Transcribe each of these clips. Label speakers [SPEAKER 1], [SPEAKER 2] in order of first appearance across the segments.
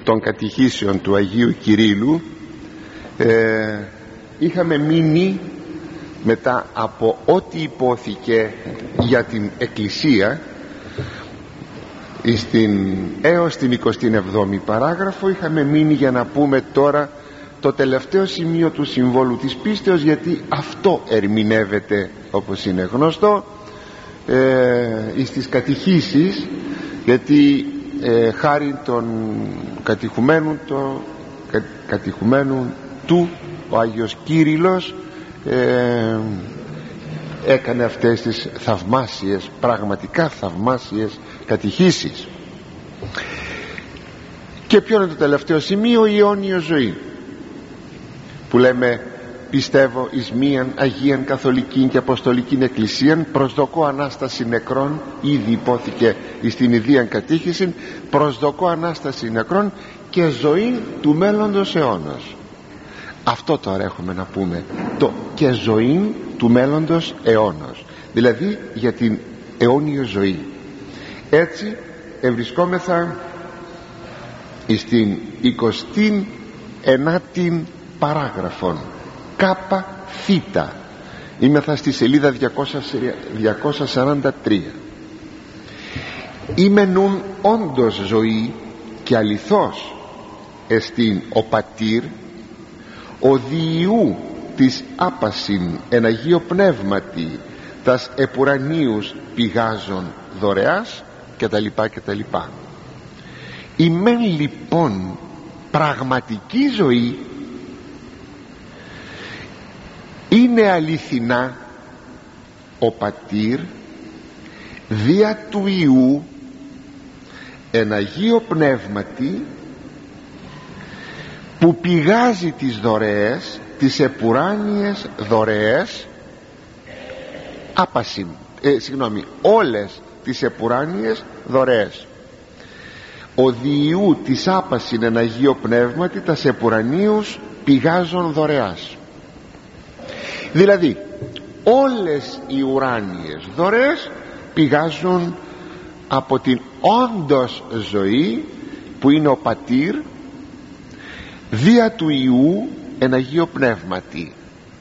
[SPEAKER 1] των κατηχήσεων του Αγίου Κυρίλλου είχαμε μείνει μετά από ό,τι υπόθηκε για την Εκκλησία έως την 27η παράγραφο. Είχαμε μείνει για να πούμε τώρα το τελευταίο σημείο του συμβόλου της πίστεως, γιατί αυτό ερμηνεύεται, όπως είναι γνωστό, στις κατηχήσεις, γιατί χάρη των κατηχουμένων του ο Άγιος Κύριλλος έκανε αυτές τις θαυμάσιες, πραγματικά θαυμάσιες κατηχήσεις. Και ποιο είναι το τελευταίο σημείο? Η αιώνια ζωή, που λέμε πιστεύω εις μίαν Αγίαν Καθολικήν και Αποστολικήν Εκκλησίαν, προσδοκώ Ανάσταση νεκρών, ήδη υπόθηκε στην ιδίαν κατήχηση, προσδοκώ Ανάσταση νεκρών και ζωή του μέλλοντος αιώνος. Αυτό τώρα έχουμε να πούμε, το και ζωή του μέλλοντος αιώνος, δηλαδή για την αιώνια ζωή. Έτσι ευρισκόμεθα στην 29η παράγραφον κάπα θήτα. Είμεθα στη σελίδα 243. Είμαι νουν όντως ζωή και αληθώς εστίν ο πατήρ, ο διηού της άπασιν εν Αγίο Πνεύματι τας επουρανίους πηγάζων δωρεάς, κτλ. Η μεν λοιπόν πραγματική ζωή είναι αληθινά ο πατήρ δια του Ιού εν Αγίο Πνεύματι, που πηγάζει τις δωρεές, τις επουράνιες δωρεές, όλες τις επουράνιες δωρεές. Ο διηού της άπασιν εν Αγίο Πνεύματι τας επουρανίους πηγάζων δωρεάς. Δηλαδή όλες οι ουράνιες δωρεές πηγάζουν από την όντως ζωή που είναι ο πατήρ δια του Ιού εν Αγίο Πνεύματι.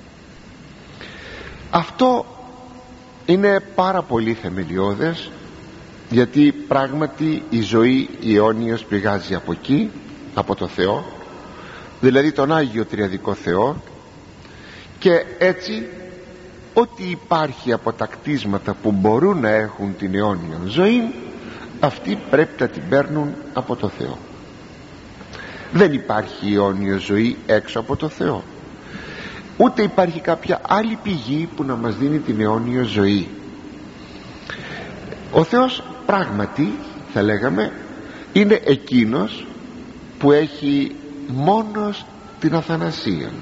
[SPEAKER 1] Αυτό είναι πάρα πολύ θεμελιώδες, γιατί πράγματι η ζωή η αιώνιος πηγάζει από εκεί, από το Θεό, δηλαδή τον Άγιο Τριαδικό Θεό, και έτσι ό,τι υπάρχει από τα κτίσματα που μπορούν να έχουν την αιώνια ζωή, αυτοί πρέπει να την παίρνουν από το Θεό. Δεν υπάρχει αιώνια ζωή έξω από το Θεό, ούτε υπάρχει κάποια άλλη πηγή που να μας δίνει την αιώνια ζωή. Ο Θεός πράγματι, θα λέγαμε, είναι εκείνος που έχει μόνος την αθανασία.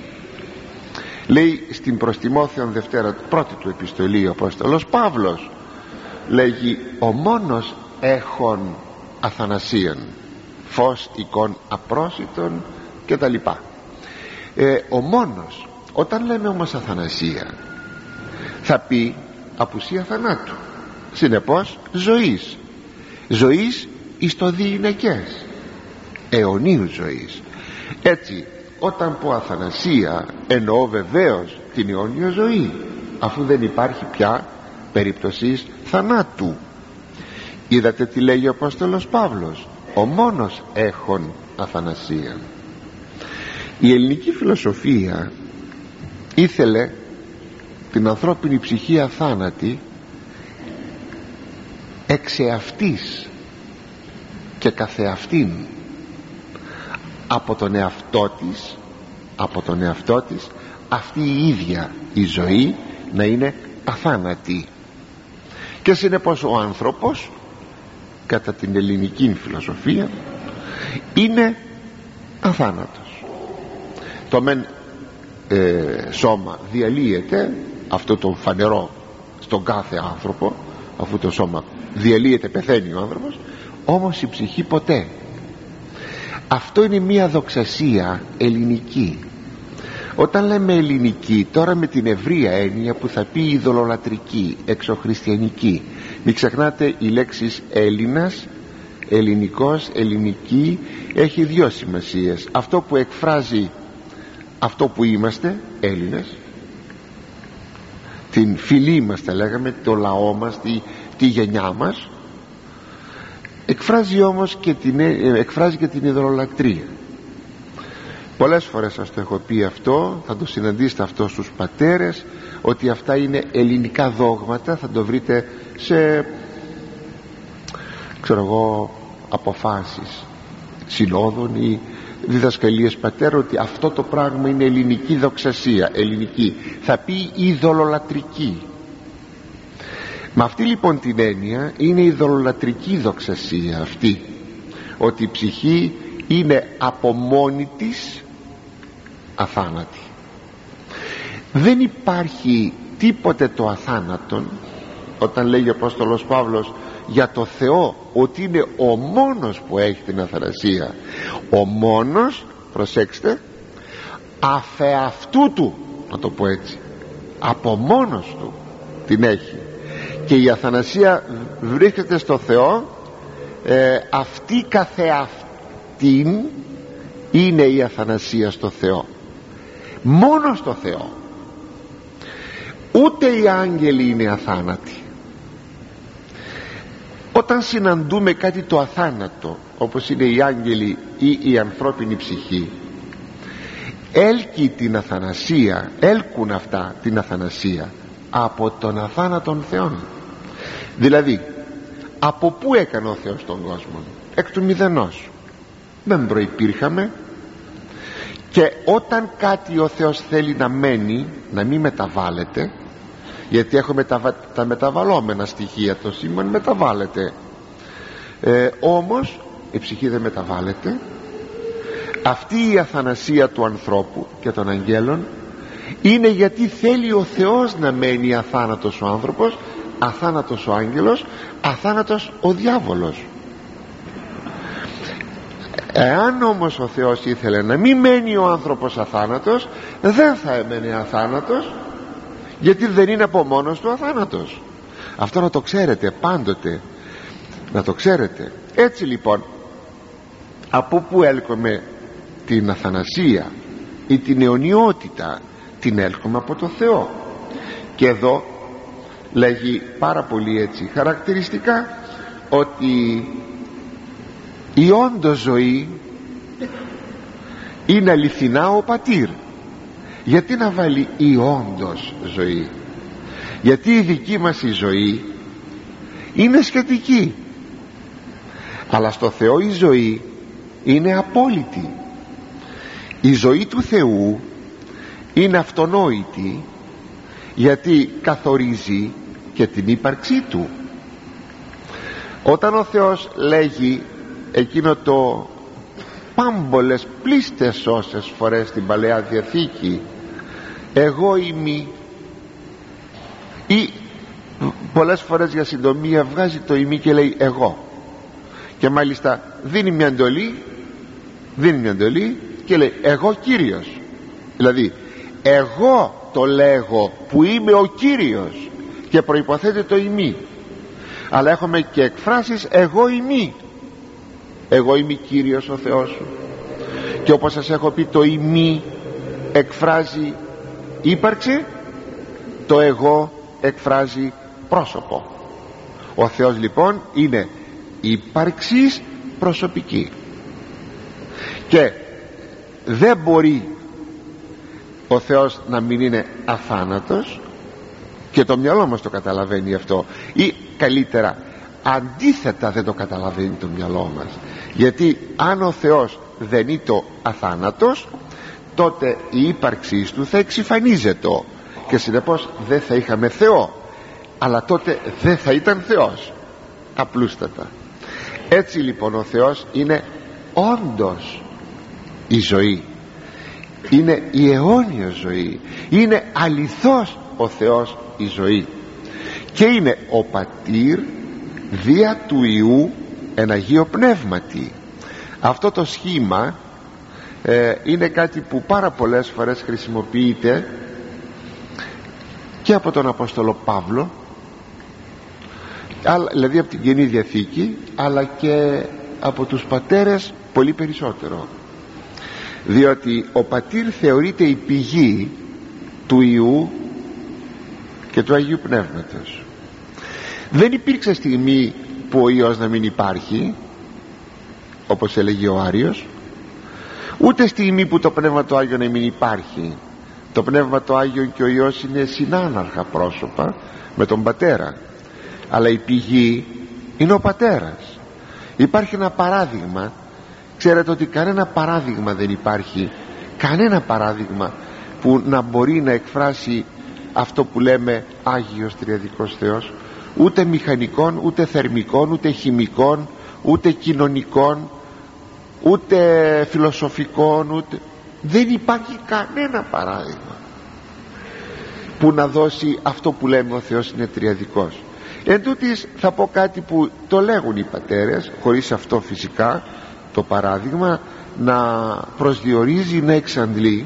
[SPEAKER 1] Λέει στην προς Τιμόθεον Δευτέρα, πρώτη του επιστολή, ο Απόστολος Παύλος λέγει ο μόνος έχων αθανασίαν, φως εικόν απρόσιτον και τα λοιπά. Ο μόνος, όταν λέμε όμως αθανασία, θα πει απουσία θανάτου, συνεπώς ζωής εις το διηνεκές, αιωνίου ζωής. Έτσι όταν πω αθανασία εννοώ βεβαίως την αιώνια ζωή, αφού δεν υπάρχει πια περίπτωσης θανάτου. Είδατε τι λέγει ο Απόστολος Παύλος, ο μόνος έχων αθανασία. Η ελληνική φιλοσοφία ήθελε την ανθρώπινη ψυχή αθάνατη εξεαυτής και καθεαυτήν, από τον εαυτό της αυτή η ίδια η ζωή να είναι αθάνατη. Και συνεπώς ο άνθρωπος κατά την ελληνική φιλοσοφία είναι αθάνατος. Το μεν σώμα διαλύεται, αυτό το φανερό στον κάθε άνθρωπο, αφού το σώμα διαλύεται, πεθαίνει ο άνθρωπος, όμως η ψυχή ποτέ. Αυτό είναι μια δοξασία ελληνική. Όταν λέμε ελληνική τώρα με την ευρεία έννοια που θα πει ειδωλολατρική, εξωχριστιανική, μην ξεχνάτε οι λέξεις Έλληνας, ελληνικός, ελληνική έχει δύο σημασίες. Αυτό που εκφράζει αυτό που είμαστε Έλληνες, την φυλή μας θα λέγαμε, το λαό μας, τη γενιά μας, εκφράζει όμως και την ιδωλολατρία. Πολλές φορές σας το έχω πει αυτό, θα το συναντήσετε αυτό στους πατέρες, ότι αυτά είναι ελληνικά δόγματα. Θα το βρείτε σε αποφάσεις συνόδων ή διδασκαλίες πατέρων, ότι αυτό το πράγμα είναι ελληνική δοξασία, ελληνική, θα πει ειδωλολατρική. Με αυτή λοιπόν την έννοια είναι η ειδωλολατρική δοξασία αυτή, ότι η ψυχή είναι από μόνη της αθάνατη. Δεν υπάρχει τίποτε το αθάνατον. Όταν λέει ο Απόστολος Παύλος για το Θεό ότι είναι ο μόνος που έχει την αθανασία, ο μόνος, προσέξτε, αφεαυτού του, να το πω έτσι, από μόνος του την έχει. Και η αθανασία βρίσκεται στο Θεό, αυτή καθεαυτήν είναι η αθανασία στο Θεό, μόνο στο Θεό. Ούτε οι άγγελοι είναι αθάνατοι. Όταν συναντούμε κάτι το αθάνατο, όπως είναι οι άγγελοι ή η ανθρώπινη ψυχή, έλκει την αθανασία, έλκουν αυτά την αθανασία από τον αθάνατον Θεόν. Δηλαδή, από πού έκανε ο Θεός τον κόσμο? Εκ του μηδενός. Δεν προϋπήρχαμε. Και όταν κάτι ο Θεός θέλει να μένει, να μην μεταβάλλεται, γιατί έχουμε τα μεταβαλλόμενα στοιχεία, το σήμα μεταβάλλεται, όμως η ψυχή δεν μεταβάλλεται. Αυτή η αθανασία του ανθρώπου και των αγγέλων είναι γιατί θέλει ο Θεός να μένει αθάνατος ο άνθρωπος, αθάνατος ο άγγελος, αθάνατος ο διάβολος. Εάν όμως ο Θεός ήθελε να μην μένει ο άνθρωπος αθάνατος, δεν θα έμενε αθάνατος, γιατί δεν είναι από μόνος του αθάνατος. Αυτό να το ξέρετε πάντοτε, να το ξέρετε. Έτσι λοιπόν, από που έλκομαι την αθανασία ή την αιωνιότητα? Την έλκομαι από το Θεό. Και εδώ λέγει πάρα πολύ έτσι χαρακτηριστικά ότι η όντως ζωή είναι αληθινά ο πατήρ. Γιατί να βάλει η όντως ζωή? Γιατί η δική μας η ζωή είναι σχετική, αλλά στο Θεό η ζωή είναι απόλυτη. Η ζωή του Θεού είναι αυτονόητη, γιατί καθορίζει και την ύπαρξή του. Όταν ο Θεός λέγει εκείνο το πάμπολες πλήστες όσες φορές στην Παλαιά Διαθήκη, εγώ είμαι, ή πολλές φορές για συντομία βγάζει το ημί και λέει εγώ, και μάλιστα δίνει μια εντολή και λέει εγώ Κύριος. Δηλαδή εγώ το λέγω που είμαι ο Κύριος, και προϋποθέτει το ημί. Αλλά έχουμε και εκφράσεις εγώ ημί. Εγώ είμαι Κύριος ο Θεός σου. Και όπως σας έχω πει, το ημί εκφράζει ύπαρξη, το εγώ εκφράζει πρόσωπο. Ο Θεός λοιπόν είναι ύπαρξης προσωπική, και δεν μπορεί ο Θεός να μην είναι αθάνατος, και το μυαλό μας το καταλαβαίνει αυτό, ή καλύτερα αντίθετα δεν το καταλαβαίνει το μυαλό μας. Γιατί αν ο Θεός δεν είναι το αθάνατος, τότε η ύπαρξή του θα εξυφανίζεται και συνεπώς δεν θα είχαμε Θεό, αλλά τότε δεν θα ήταν Θεός, απλούστατα. Έτσι λοιπόν ο Θεός είναι όντως η ζωή, είναι η αιώνια ζωή, είναι αληθώς ο Θεός η ζωή, και είναι ο πατήρ δια του Ιού εν Αγίο Πνεύματι. Αυτό το σχήμα είναι κάτι που πάρα πολλές φορές χρησιμοποιείται και από τον Απόστολο Παύλο, δηλαδή από την Καινή Διαθήκη, αλλά και από τους πατέρες πολύ περισσότερο, διότι ο πατήρ θεωρείται η πηγή του Υιού και του Αγίου Πνεύματος. Δεν υπήρξε στιγμή που ο Υιός να μην υπάρχει, όπως έλεγε ο Άριος, ούτε στιγμή που το Πνεύμα το Άγιο να μην υπάρχει. Το Πνεύμα το Άγιο και ο Υιός είναι συνάναρχα πρόσωπα με τον Πατέρα, αλλά η πηγή είναι ο Πατέρας. Υπάρχει ένα παράδειγμα. Ξέρετε ότι κανένα παράδειγμα δεν υπάρχει, κανένα παράδειγμα που να μπορεί να εκφράσει αυτό που λέμε Άγιος Τριαδικός Θεός, ούτε μηχανικών, ούτε θερμικών, ούτε χημικών, ούτε κοινωνικών, ούτε φιλοσοφικών, ούτε... δεν υπάρχει κανένα παράδειγμα που να δώσει αυτό που λέμε ο Θεός είναι τριαδικός. Εν τούτοις θα πω κάτι που το λέγουν οι πατέρες, χωρίς αυτό φυσικά το παράδειγμα να προσδιορίζει, να εξαντλεί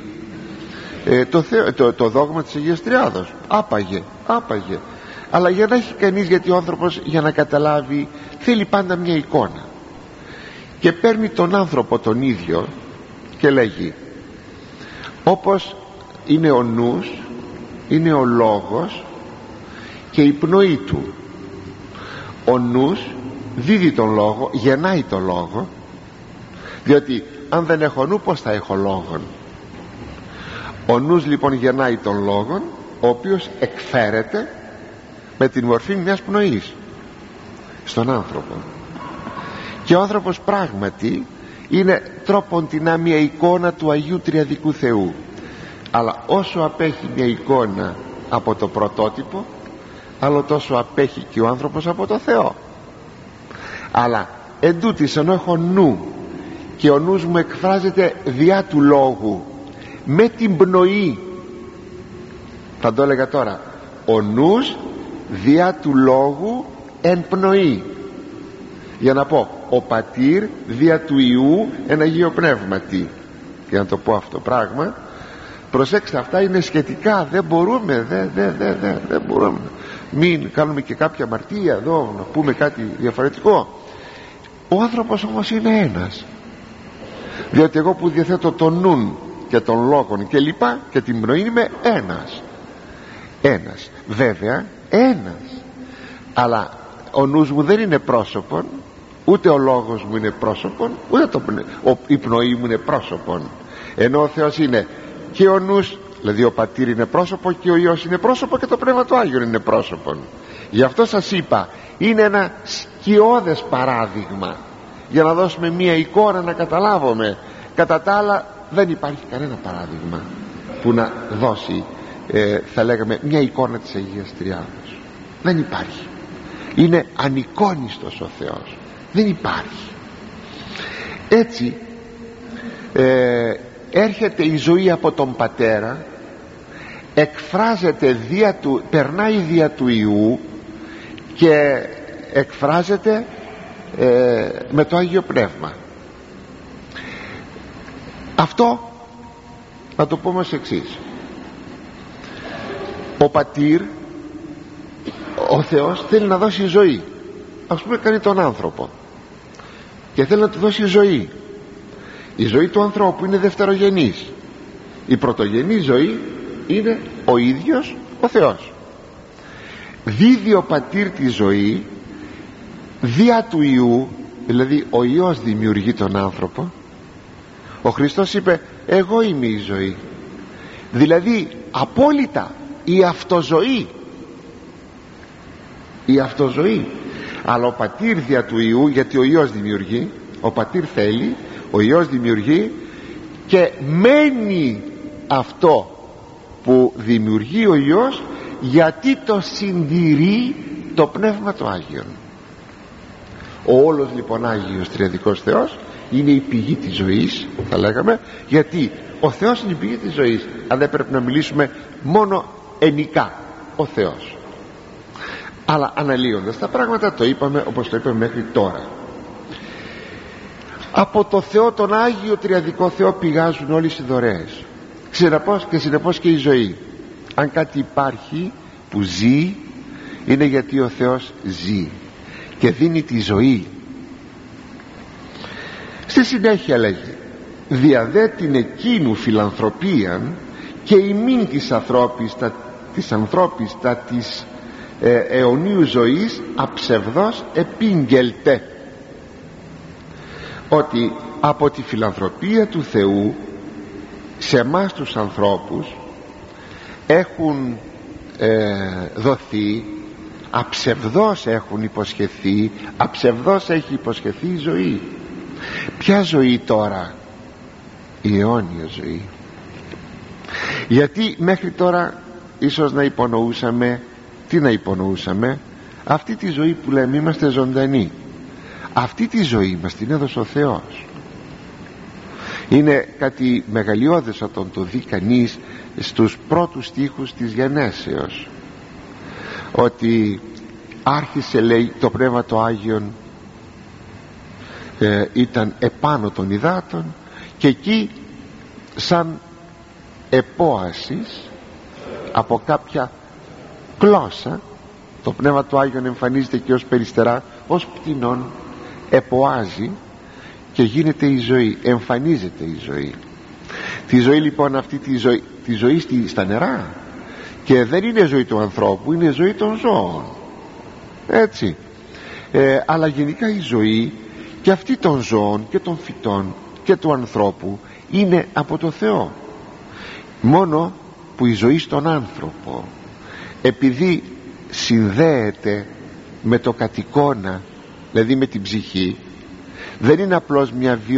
[SPEAKER 1] το δόγμα της Αγίας Τριάδος. Άπαγε, αλλά για να έχει κανείς, γιατί ο άνθρωπος για να καταλάβει θέλει πάντα μια εικόνα, και παίρνει τον άνθρωπο τον ίδιο και λέγει, όπως είναι ο νους, είναι ο λόγος και η πνοή του. Ο νους δίδει τον λόγο, γεννάει τον λόγο, διότι αν δεν έχω νου πως θα έχω λόγον. Ο νους λοιπόν γεννάει τον λόγον, ο οποίος εκφέρεται με την μορφή μιας πνοής στον άνθρωπο, και ο άνθρωπος πράγματι είναι τρόποντινά μια εικόνα του Αγίου Τριαδικού Θεού, αλλά όσο απέχει μια εικόνα από το πρωτότυπο, άλλο τόσο απέχει και ο άνθρωπος από το Θεό. Αλλά εντούτοις, ενώ έχω νου και ο νους μου εκφράζεται διά του λόγου με την πνοή, θα το έλεγα τώρα, ο νους διά του λόγου εν πνοή, για να πω ο πατήρ δια του Υιού εν Αγίο Πνεύματι, για να το πω αυτό πράγμα. Προσέξτε, αυτά είναι σχετικά, δεν μπορούμε δεν μπορούμε, μην κάνουμε και κάποια αμαρτία εδώ να πούμε κάτι διαφορετικό. Ο άνθρωπος όμως είναι ένας, διότι εγώ που διαθέτω τον νουν και τον λόγον και λοιπά και την πνοή είμαι ένας, βέβαια ένας, αλλά ο νους μου δεν είναι πρόσωπον, ούτε ο λόγος μου είναι πρόσωπον, ούτε η πνοή μου είναι πρόσωπον, ενώ ο Θεός είναι και ο νους, δηλαδή ο πατήρ είναι πρόσωπο, και ο Υιός είναι πρόσωπο, και το Πνεύμα του Άγιον είναι πρόσωπον. Γι' αυτό σας είπα, είναι ένα σκιώδες παράδειγμα για να δώσουμε μία εικόνα, να καταλάβουμε. Κατά τα άλλα δεν υπάρχει κανένα παράδειγμα που να δώσει θα λέγαμε μια εικόνα της Αγίας Τριάδος. Δεν υπάρχει. Είναι ανεικόνιστος ο Θεός, δεν υπάρχει. Έτσι έρχεται η ζωή από τον Πατέρα, εκφράζεται περνάει δια του Υιού και εκφράζεται με το Άγιο Πνεύμα. Αυτό να το πούμε ως εξής: ο πατήρ, ο Θεός θέλει να δώσει ζωή. Ας πούμε κάνει τον άνθρωπο και θέλει να του δώσει ζωή. Η ζωή του ανθρώπου είναι δευτερογενής. Η πρωτογενή ζωή είναι ο ίδιος ο Θεός. Δίδει ο πατήρ τη ζωή δια του Υιού, δηλαδή ο Υιός δημιουργεί τον άνθρωπο. Ο Χριστός είπε εγώ είμαι η ζωή, δηλαδή απόλυτα η αυτοζωή. Αλλά ο πατήρ δια του Υιού, γιατί ο Υιός δημιουργεί, ο πατήρ θέλει, ο Υιός δημιουργεί, και μένει αυτό που δημιουργεί ο Υιός, γιατί το συντηρεί το Πνεύμα του Άγιον. Ο όλος λοιπόν Άγιος Τριαδικός Θεός είναι η πηγή της ζωής, θα λέγαμε, γιατί ο Θεός είναι η πηγή της ζωής. Αν δεν πρέπει να μιλήσουμε μόνο ενικά, ο Θεός. Αλλά αναλύοντας τα πράγματα, το είπαμε όπως το είπαμε μέχρι τώρα. Από το Θεό, τον Άγιο Τριαδικό Θεό, πηγάζουν όλες οι δωρεές, συνεπώς και η ζωή. Αν κάτι υπάρχει που ζει, είναι γιατί ο Θεός ζει και δίνει τη ζωή. Στη συνέχεια λέγει: διαδέ την εκείνου φιλανθρωπίαν και ημίν της ανθρώπιστα της αιωνίου ζωής αψευδός επίγγελτε. Ότι από τη φιλανθρωπία του Θεού σε εμάς τους ανθρώπους έχουν δοθεί, αψευδός έχουν υποσχεθεί, αψευδός έχει υποσχεθεί η ζωή. Ποια ζωή τώρα? Η αιώνια ζωή. Γιατί μέχρι τώρα ίσως να υπονοούσαμε, τι να υπονοούσαμε? Αυτή τη ζωή που λέμε είμαστε ζωντανοί. Αυτή τη ζωή μας την έδωσε ο Θεός. Είναι κάτι μεγαλειώδες όταν το δει κανείς στους πρώτους στίχους της Γενέσεως, ότι άρχισε, λέει, το Πνεύμα το Άγιον ήταν επάνω των υδάτων και εκεί σαν επόασης από κάποια γλώσσα το Πνεύμα του Άγιον εμφανίζεται και ως περιστερά, ως πτηνών, εποάζει και γίνεται η ζωή, εμφανίζεται η ζωή. Τη ζωή λοιπόν αυτή, τη ζωή στα νερά, και δεν είναι ζωή του ανθρώπου, είναι ζωή των ζώων, έτσι. Αλλά γενικά η ζωή και αυτή των ζώων και των φυτών και του ανθρώπου είναι από το Θεό. Μόνο που η ζωή στον άνθρωπο, επειδή συνδέεται με το κατοικώνα, δηλαδή με την ψυχή, δεν είναι απλώς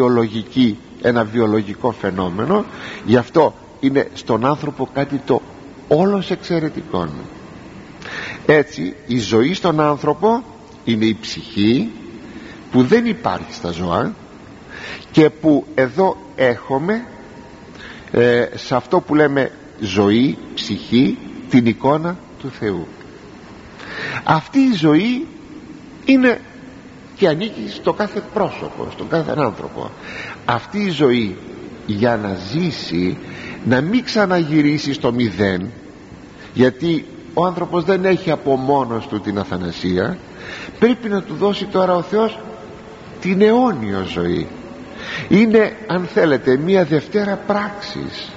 [SPEAKER 1] ένα βιολογικό φαινόμενο. Γι' αυτό είναι στον άνθρωπο κάτι το όλος εξαιρετικό. Έτσι η ζωή στον άνθρωπο είναι η ψυχή που δεν υπάρχει στα ζώα και που εδώ έχουμε σε αυτό που λέμε ζωή, ψυχή, την εικόνα του Θεού. Αυτή η ζωή είναι και ανήκει στο κάθε πρόσωπο, στον κάθε άνθρωπο. Αυτή η ζωή για να ζήσει, να μην ξαναγυρίσει στο μηδέν, γιατί ο άνθρωπος δεν έχει από μόνος του την αθανασία, πρέπει να του δώσει τώρα ο Θεός την αιώνιο ζωή. Είναι, αν θέλετε, μια δευτέρα πράξης.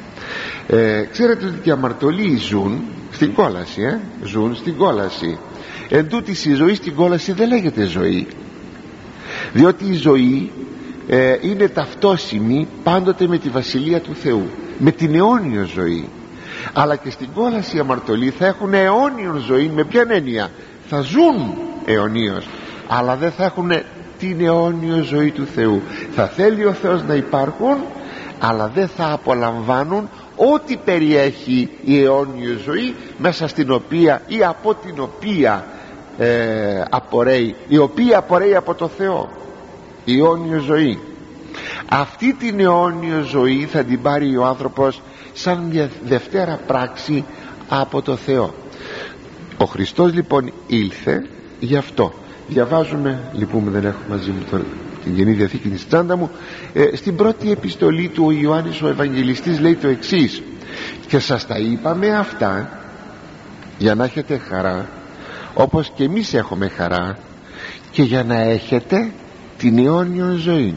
[SPEAKER 1] Ξέρετε ότι οι αμαρτωλοί ζουν στην κόλαση, ζουν στην κόλαση. Εν τούτης η ζωή στην κόλαση δεν λέγεται ζωή, διότι η ζωή είναι ταυτόσιμη πάντοτε με τη Βασιλεία του Θεού, με την αιώνιο ζωή. Αλλά και στην κόλαση οι αμαρτωλοί θα έχουν αιώνιο ζωή. Με ποια έννοια? Θα ζουν αιωνίως, αλλά δεν θα έχουν την αιώνιο ζωή του Θεού. Θα θέλει ο Θεός να υπάρχουν, αλλά δεν θα απολαμβάνουν ό,τι περιέχει η αιώνιο ζωή, μέσα στην οποία ή από την οποία απορρέει, η οποία απορρέει από το Θεό, η αιώνιο ζωή. Αυτή την αιώνιο ζωή θα την πάρει ο άνθρωπος σαν μια δευτέρα πράξη από το Θεό. Ο Χριστός λοιπόν ήλθε γι' αυτό. Διαβάζουμε, λυπούμε δεν έχω μαζί μου την Καινή Διαθήκη της τσάντα μου, στην πρώτη επιστολή του ο Ιωάννης ο Ευαγγελιστής λέει το εξής: και σας τα είπαμε αυτά για να έχετε χαρά όπως και εμείς έχουμε χαρά, και για να έχετε την αιώνιο ζωή.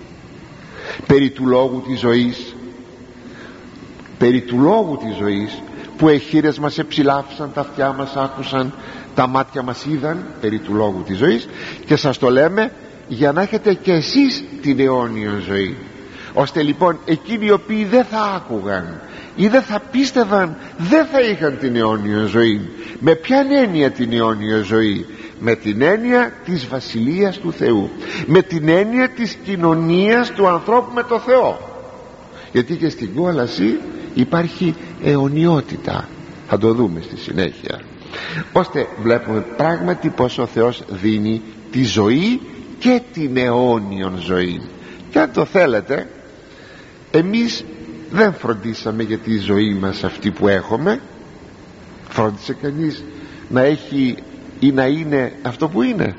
[SPEAKER 1] Περί του λόγου της ζωής, περί του λόγου της ζωής, που οι χείλες μας εψηλάφισαν, τα αυτιά μας άκουσαν, τα μάτια μας είδαν, περί του λόγου της ζωής, και σας το λέμε για να έχετε και εσείς την αιώνιο ζωή, ώστε λοιπόν εκείνοι οι οποίοι δεν θα άκουγαν ή δεν θα πίστευαν, δεν θα είχαν την αιώνιο ζωή. Με ποια έννοια την αιώνιο ζωή? Με την έννοια της Βασιλείας του Θεού, με την έννοια της κοινωνίας του ανθρώπου με το Θεό. Γιατί και στην κόλαση υπάρχει αιωνιότητα, θα το δούμε στη συνέχεια. Ώστε βλέπουμε πράγματι πως ο Θεός δίνει τη ζωή και την αιώνιον ζωή. Και αν το θέλετε, εμείς δεν φροντίσαμε για τη ζωή μας αυτή που έχουμε. Φρόντισε κανείς να έχει ή να είναι αυτό που είναι?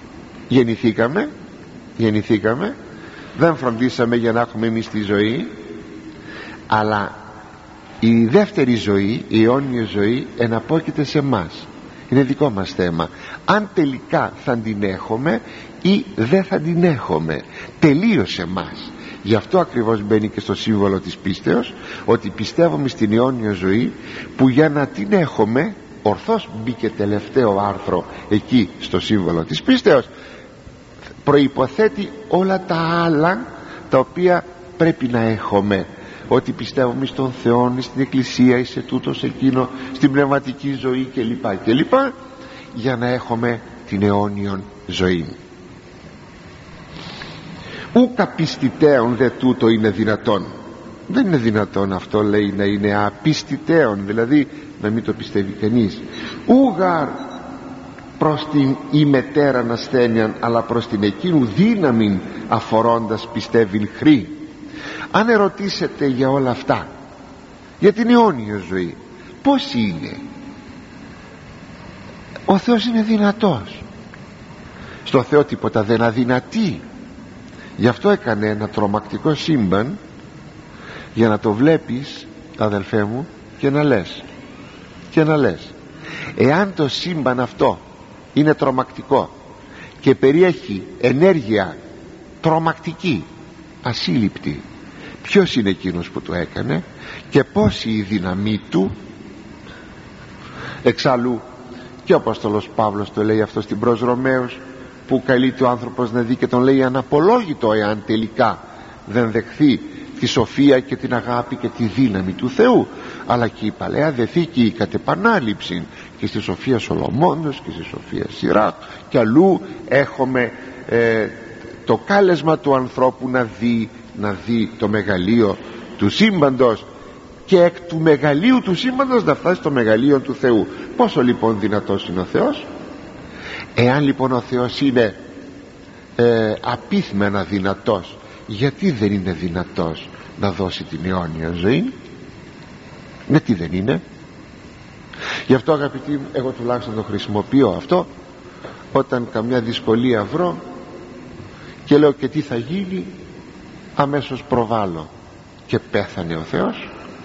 [SPEAKER 1] Γεννηθήκαμε, δεν φροντίσαμε για να έχουμε εμείς τη ζωή, αλλά η δεύτερη ζωή, η αιώνια ζωή, εναπόκειται σε μας. Είναι δικό μας θέμα. Αν τελικά θα την έχουμε, ή δεν θα την έχουμε, τελείωσε μας. Γι' αυτό ακριβώς μπαίνει και στο σύμβολο της πίστεως, ότι πιστεύουμε στην αιώνια ζωή, που για να την έχουμε, ορθώς μπήκε τελευταίο άρθρο εκεί στο σύμβολο της πίστεως, προϋποθέτει όλα τα άλλα τα οποία πρέπει να έχουμε, ότι πιστεύουμε στον Θεό, στην Εκκλησία, σε τούτο, σε εκείνο, στην πνευματική ζωή κλπ, για να έχουμε την αιώνιον ζωή. Ούκα πιστητέων δε τούτο είναι δυνατόν. Δεν είναι δυνατόν αυτό, λέει, να είναι απιστητέων, δηλαδή να μην το πιστεύει κανείς. Ούγαρ προς την ημετέραν ασθένειαν, αλλά προς την εκείνου δύναμην αφορώντας πιστεύειν χρή. Αν ερωτήσετε για όλα αυτά, για την αιώνια ζωή, πώς είναι? Ο Θεός είναι δυνατός. Στο Θεό τίποτα δεν αδυνατεί. Γι' αυτό έκανε ένα τρομακτικό σύμπαν, για να το βλέπεις, αδελφέ μου, και να λες εάν το σύμπαν αυτό είναι τρομακτικό και περιέχει ενέργεια τρομακτική, ασύλληπτη, ποιος είναι εκείνος που το έκανε και πόση η δύναμή του? Εξάλλου και ο Απόστολος Παύλος το λέει αυτό στην προς Ρωμαίους, που καλείται ο άνθρωπος να δει και τον λέει αναπολόγητο, εάν τελικά δεν δεχθεί τη σοφία και την αγάπη και τη δύναμη του Θεού. Αλλά και η Παλαιά Διαθήκη κατ' επανάληψη, και στη Σοφία Σολομώντος και στη Σοφία Σιράκ και αλλού, έχουμε το κάλεσμα του ανθρώπου να δει το μεγαλείο του σύμπαντος, και εκ του μεγαλείου του σύμπαντος να φτάσει στο μεγαλείο του Θεού. Πόσο λοιπόν δυνατός είναι ο Θεός? Εάν λοιπόν ο Θεός είναι απίθμενα δυνατός, γιατί δεν είναι δυνατός να δώσει την αιώνια ζωή? Γιατί δεν είναι? Γι' αυτό, αγαπητοί μου, εγώ τουλάχιστον το χρησιμοποιώ αυτό όταν καμιά δυσκολία βρω και λέω και τι θα γίνει, αμέσως προβάλλω και πέθανε ο Θεός.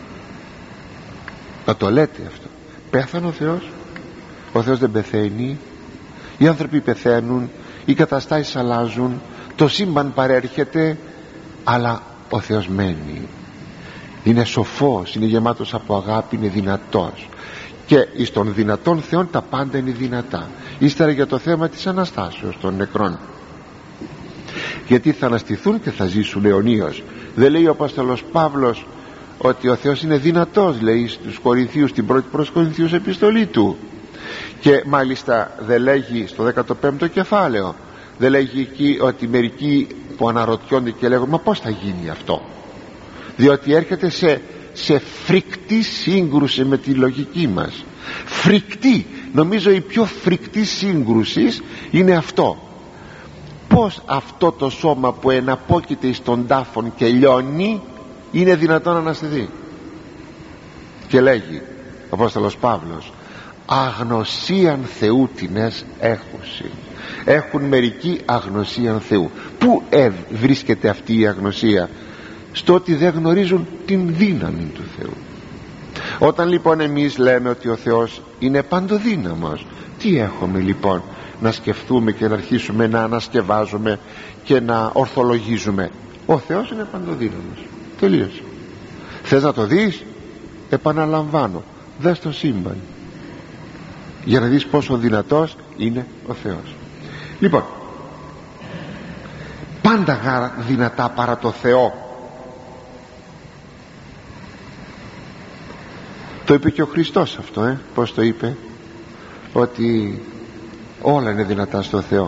[SPEAKER 1] Να το λέτε αυτό, πέθανε ο Θεός? Ο Θεός δεν πεθαίνει. Οι άνθρωποι πεθαίνουν, οι καταστάσεις αλλάζουν, το σύμπαν παρέρχεται, αλλά ο Θεός μένει. Είναι σοφός, είναι γεμάτος από αγάπη, είναι δυνατός, και εις των δυνατών Θεών τα πάντα είναι δυνατά. Ύστερα για το θέμα της Αναστάσεως των νεκρών, γιατί θα αναστηθούν και θα ζήσουν αιωνίως. Δεν λέει ο Απόστολος Παύλος ότι ο Θεός είναι δυνατός, λέει στους Κορινθίους, στην πρώτη προς Κορινθίους επιστολή του, και μάλιστα δεν λέγει στο 15ο κεφάλαιο, δεν λέγει εκεί ότι μερικοί που αναρωτιόνται και λέγουν μα πώς θα γίνει αυτό, διότι έρχεται σε φρικτή σύγκρουση με τη λογική μας. Φρικτή, νομίζω η πιο φρικτή σύγκρουση είναι αυτό. Πώς αυτό το σώμα που εναπόκειται στον τάφον και λιώνει είναι δυνατόν να αναστηθεί? Και λέγει ο Απόστολος Παύλος, αγνωσίαν Θεού τινές έχουσι. Έχουν μερικοί αγνωσίαν Θεού. Πού βρίσκεται αυτή η αγνωσία? Στο ότι δεν γνωρίζουν την δύναμη του Θεού. Όταν λοιπόν εμείς λέμε ότι ο Θεός είναι παντοδύναμος, τι έχουμε λοιπόν να σκεφτούμε και να αρχίσουμε να ανασκευάζουμε και να ορθολογίζουμε? Ο Θεός είναι παντοδύναμος, τελείωσε. Θες να το δεις? Επαναλαμβάνω, δες το σύμπαν για να δεις πόσο δυνατός είναι ο Θεός. Λοιπόν, πάντα δυνατά παρά το Θεό. Το είπε και ο Χριστός αυτό, πως το είπε? Ότι όλα είναι δυνατά στο Θεό,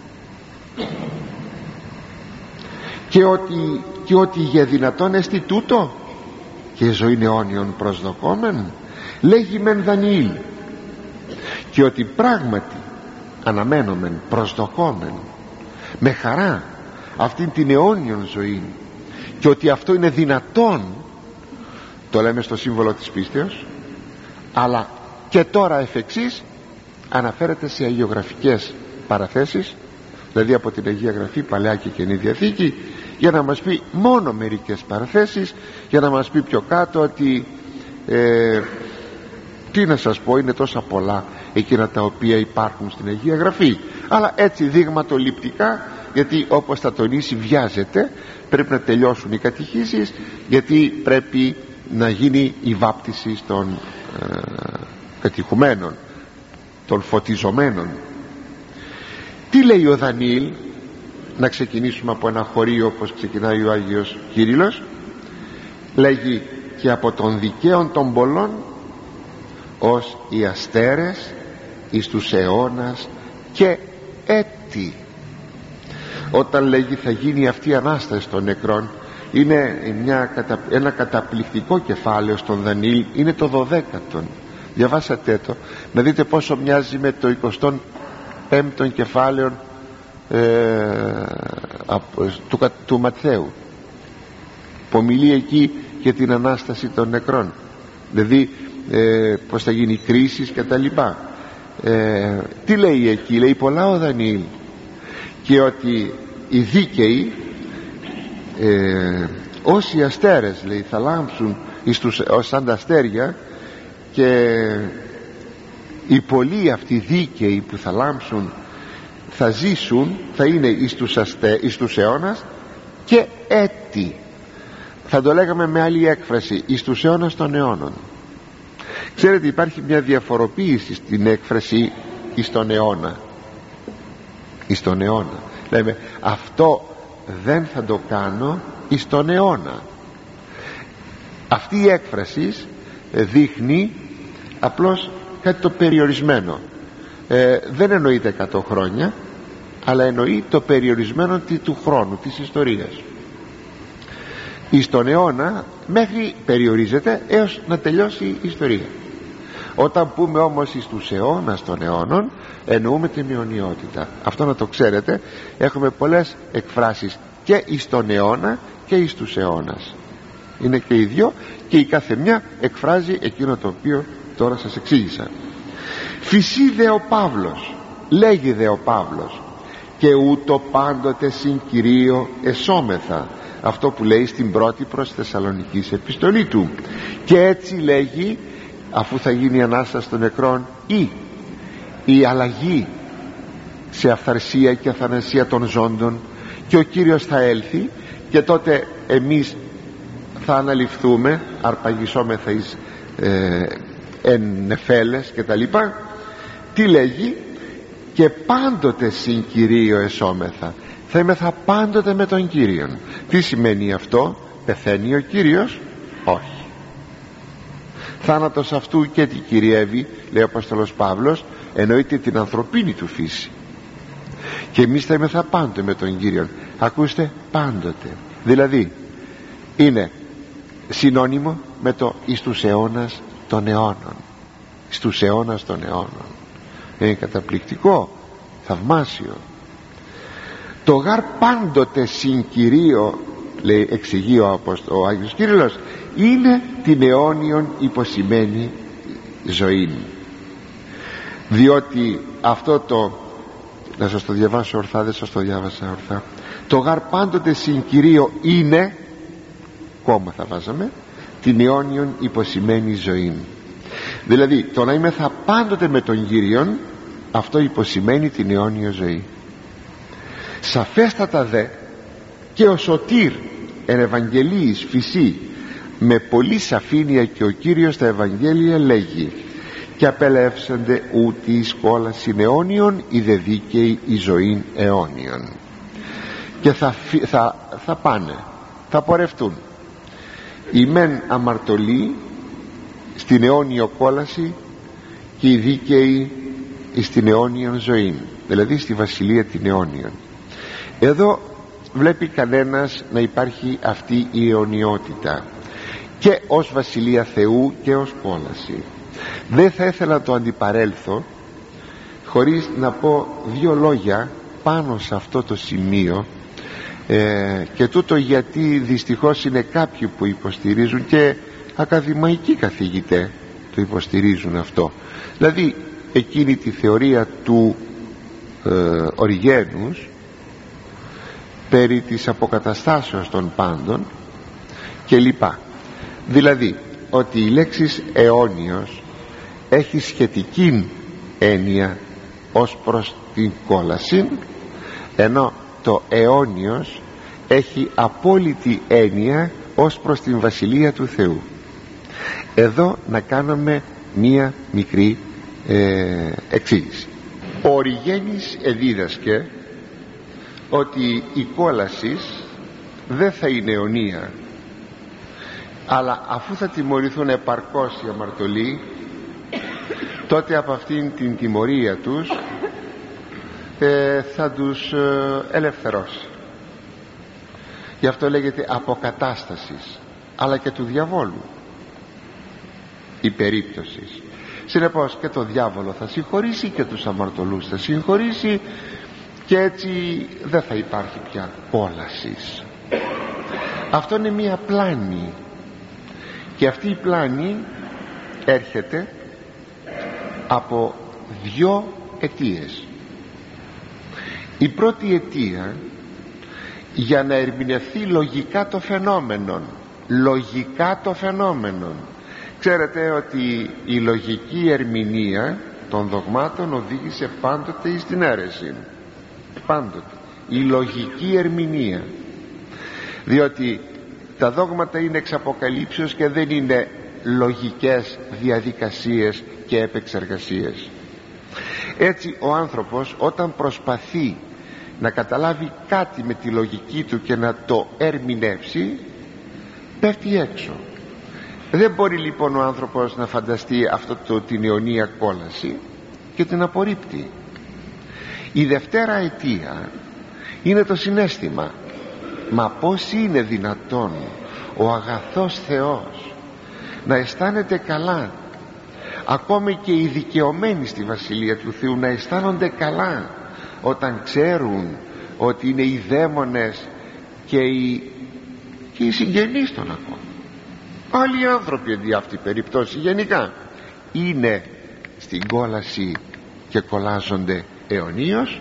[SPEAKER 1] και ότι για δυνατόν εστι τούτο και ζωή αιώνιον προσδοκόμεν, λέγει μεν Δανιήλ, και ότι πράγματι αναμένομεν, προσδοκόμεν με χαρά αυτήν την αιώνιον ζωή, και ότι αυτό είναι δυνατόν, το λέμε στο σύμβολο της πίστεως, αλλά και τώρα εφ' εξής αναφέρεται σε αγιογραφικές παραθέσεις, δηλαδή από την Αγία Γραφή, Παλαιά και Καινή Διαθήκη, για να μας πει μόνο μερικές παραθέσεις, για να μας πει πιο κάτω ότι τι να σας πω, είναι τόσα πολλά εκείνα τα οποία υπάρχουν στην Αγία Γραφή, αλλά έτσι δειγματοληπτικά, γιατί όπως θα τονίσει βιάζεται, πρέπει να τελειώσουν οι κατηχήσεις, γιατί πρέπει να γίνει η βάπτιση των κατηχουμένων, των φωτιζομένων. Τι λέει ο Δανιήλ? Να ξεκινήσουμε από ένα χωρίο όπως ξεκινάει ο Άγιος Κύριλλος. Λέγει: και από των δικαίων των πολλών ως οι αστέρες εις τους αιώνας και έτη. Όταν λέγει θα γίνει αυτή η Ανάσταση των νεκρών, είναι ένα καταπληκτικό κεφάλαιο στον Δανιήλ, είναι το 12ο. Διαβάσατε το, να δείτε πόσο μοιάζει με το 25ο κεφάλαιο του Ματθαίου, που μιλεί εκεί για την Ανάσταση των νεκρών, δηλαδή πως θα γίνει κρίσεις και τα λοιπά. Τι λέει εκεί? Λέει πολλά ο Δανιήλ, και ότι οι δίκαιοι όσοι αστέρες, λέει, θα λάμψουν σαν τα αστέρια, και οι πολλοί αυτοί δίκαιοι που θα λάμψουν θα ζήσουν, θα είναι εις τους αιώνας και έτη. Θα το λέγαμε με άλλη έκφραση, εις τους αιώνας των αιώνων. Ξέρετε, υπάρχει μια διαφοροποίηση στην έκφραση εις τον αιώνα. Εις τον αιώνα λέμε αυτό δεν θα το κάνω εις τον αιώνα. Αυτή η έκφραση δείχνει απλώς κάτι το περιορισμένο. Δεν εννοείται 100 χρόνια, αλλά εννοεί το περιορισμένο του χρόνου, της ιστορίας. Εις τον αιώνα μέχρι περιορίζεται έως να τελειώσει η ιστορία. Όταν πούμε όμως εις τους αιώνας των αιώνων, εννοούμε την αιωνιότητα. Αυτό να το ξέρετε, έχουμε πολλές εκφράσεις και εις τον αιώνα και εις τους αιώνας. Είναι και οι δυο, και η κάθε μια εκφράζει εκείνο το οποίο τώρα σας εξήγησα. Φυσί δε ο Παύλος, λέγει δε ο Παύλος, και ούτω πάντοτε συν Κυρίω εσώμεθα. Αυτό που λέει στην πρώτη προς Θεσσαλονικής επιστολή του. Και έτσι λέγει, αφού θα γίνει η Ανάσταση των νεκρών ή η αλλαγή σε αυθαρσία και αθανασία των ζώντων, και ο Κύριος θα έλθει, και τότε εμείς θα αναλυφθούμε αρπαγισόμεθα εις εν νεφέλες και τα λοιπά. Τι λέγει? Και πάντοτε συν Κυρίω εσώμεθα. Θα είμεθα πάντοτε με τον Κύριον. Τι σημαίνει αυτό? Πεθαίνει ο Κύριος? Όχι. Θάνατος αυτού και τι κυριεύει, λέει ο Απόστολος Παύλος? Εννοείται την ανθρωπίνη του φύση. Και εμείς θα είμεθα πάντοτε με τον Κύριον. Ακούστε, πάντοτε. Δηλαδή είναι συνώνυμο με το εις τους αιώνας των αιώνων. Εις τους αιώνας των αιώνων. Είναι καταπληκτικό, θαυμάσιο. Το γάρ πάντοτε συν Κυρίω, λέει, εξηγεί ο Άγιος Κύριλλος, είναι την αιώνιον υποσημένη ζωή. Διότι αυτό το, να σας το διαβάσω ορθά, δεν σας το διάβασα ορθά, το γάρ πάντοτε συν Κυρίω είναι, κόμμα θα βάζαμε, την αιώνιον υποσημένη ζωή. Δηλαδή το να είμαι θα πάντοτε με τον Κύριον, αυτό υποσημαίνει την αιώνια ζωή. Σαφέστατα δε και ο Σωτήρ εν Ευαγγελίης φυσί, με πολλή σαφήνεια και ο Κύριος τα Ευαγγέλια λέγει, και απελεύσανται ούτι εις κόλασιν αιώνιον ή δε δίκαιοι η ζωήν αιώνιον. Και θα πάνε, θα πορευτούν οι μεν αμαρτωλοί στην αιώνιο κόλαση, και οι δίκαιοι στην αιώνιον ζωή, δηλαδή στη βασιλεία την αιώνιον. Εδώ βλέπει κανένας να υπάρχει αυτή η αιωνιότητα και ως βασιλεία Θεού και ως κόλαση. Δεν θα ήθελα να το αντιπαρέλθω χωρίς να πω δύο λόγια πάνω σε αυτό το σημείο, και τούτο γιατί δυστυχώς είναι κάποιοι που υποστηρίζουν, και ακαδημαϊκοί καθηγητές το υποστηρίζουν αυτό, δηλαδή εκείνη τη θεωρία του Οριγένους περί της αποκαταστάσεως των πάντων και λοιπά. Δηλαδή ότι η λέξη αιώνιος έχει σχετική έννοια ως προς την κόλαση, ενώ το αιώνιος έχει απόλυτη έννοια ως προς την Βασιλεία του Θεού. Εδώ να κάνουμε μία μικρή εξήγηση. Ο Οριγένης εδίδασκε ότι η κόλαση δεν θα είναι αιωνία, αλλά αφού θα τιμωρηθούν επαρκώς οι αμαρτωλοί, τότε από αυτήν την τιμωρία τους θα τους ελευθερώσει. Γι' αυτό λέγεται αποκατάστασης, αλλά και του διαβόλου η περίπτωση. Συνεπώς και το διάβολο θα συγχωρήσει και τους αμαρτωλούς θα συγχωρήσει, και έτσι δεν θα υπάρχει πια κόλαση. Αυτό είναι μία πλάνη, και αυτή η πλάνη έρχεται από δύο αιτίες. Η πρώτη αιτία, για να ερμηνευθεί λογικά το φαινόμενο, ξέρετε ότι η λογική ερμηνεία των δογμάτων οδήγησε πάντοτε στην αίρεση. Πάντοτε η λογική ερμηνεία, διότι τα δόγματα είναι εξ αποκαλύψεως και δεν είναι λογικές διαδικασίες και επεξεργασίες. Έτσι ο άνθρωπος, όταν προσπαθεί να καταλάβει κάτι με τη λογική του και να το ερμηνεύσει, πέφτει έξω. Δεν μπορεί λοιπόν ο άνθρωπος να φανταστεί την αιωνία κόλαση και την απορρίπτει. Η δευτέρα αιτία είναι το συναίσθημα. Μα πώς είναι δυνατόν ο αγαθός Θεός να αισθάνεται καλά, ακόμη και οι δικαιωμένοι στη Βασιλεία του Θεού να αισθάνονται καλά, όταν ξέρουν ότι είναι οι δαίμονες και οι συγγενείς των ακόμα. Άλλοι άνθρωποι εντί αυτή περίπτωση γενικά είναι στην κόλαση και κολλάζονται αιωνίως.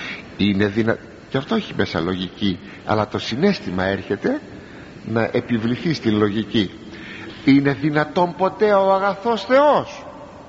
[SPEAKER 1] Και αυτό έχει μέσα λογική, αλλά το συναίσθημα έρχεται να επιβληθεί στην λογική. Είναι δυνατόν ποτέ ο αγαθός Θεός?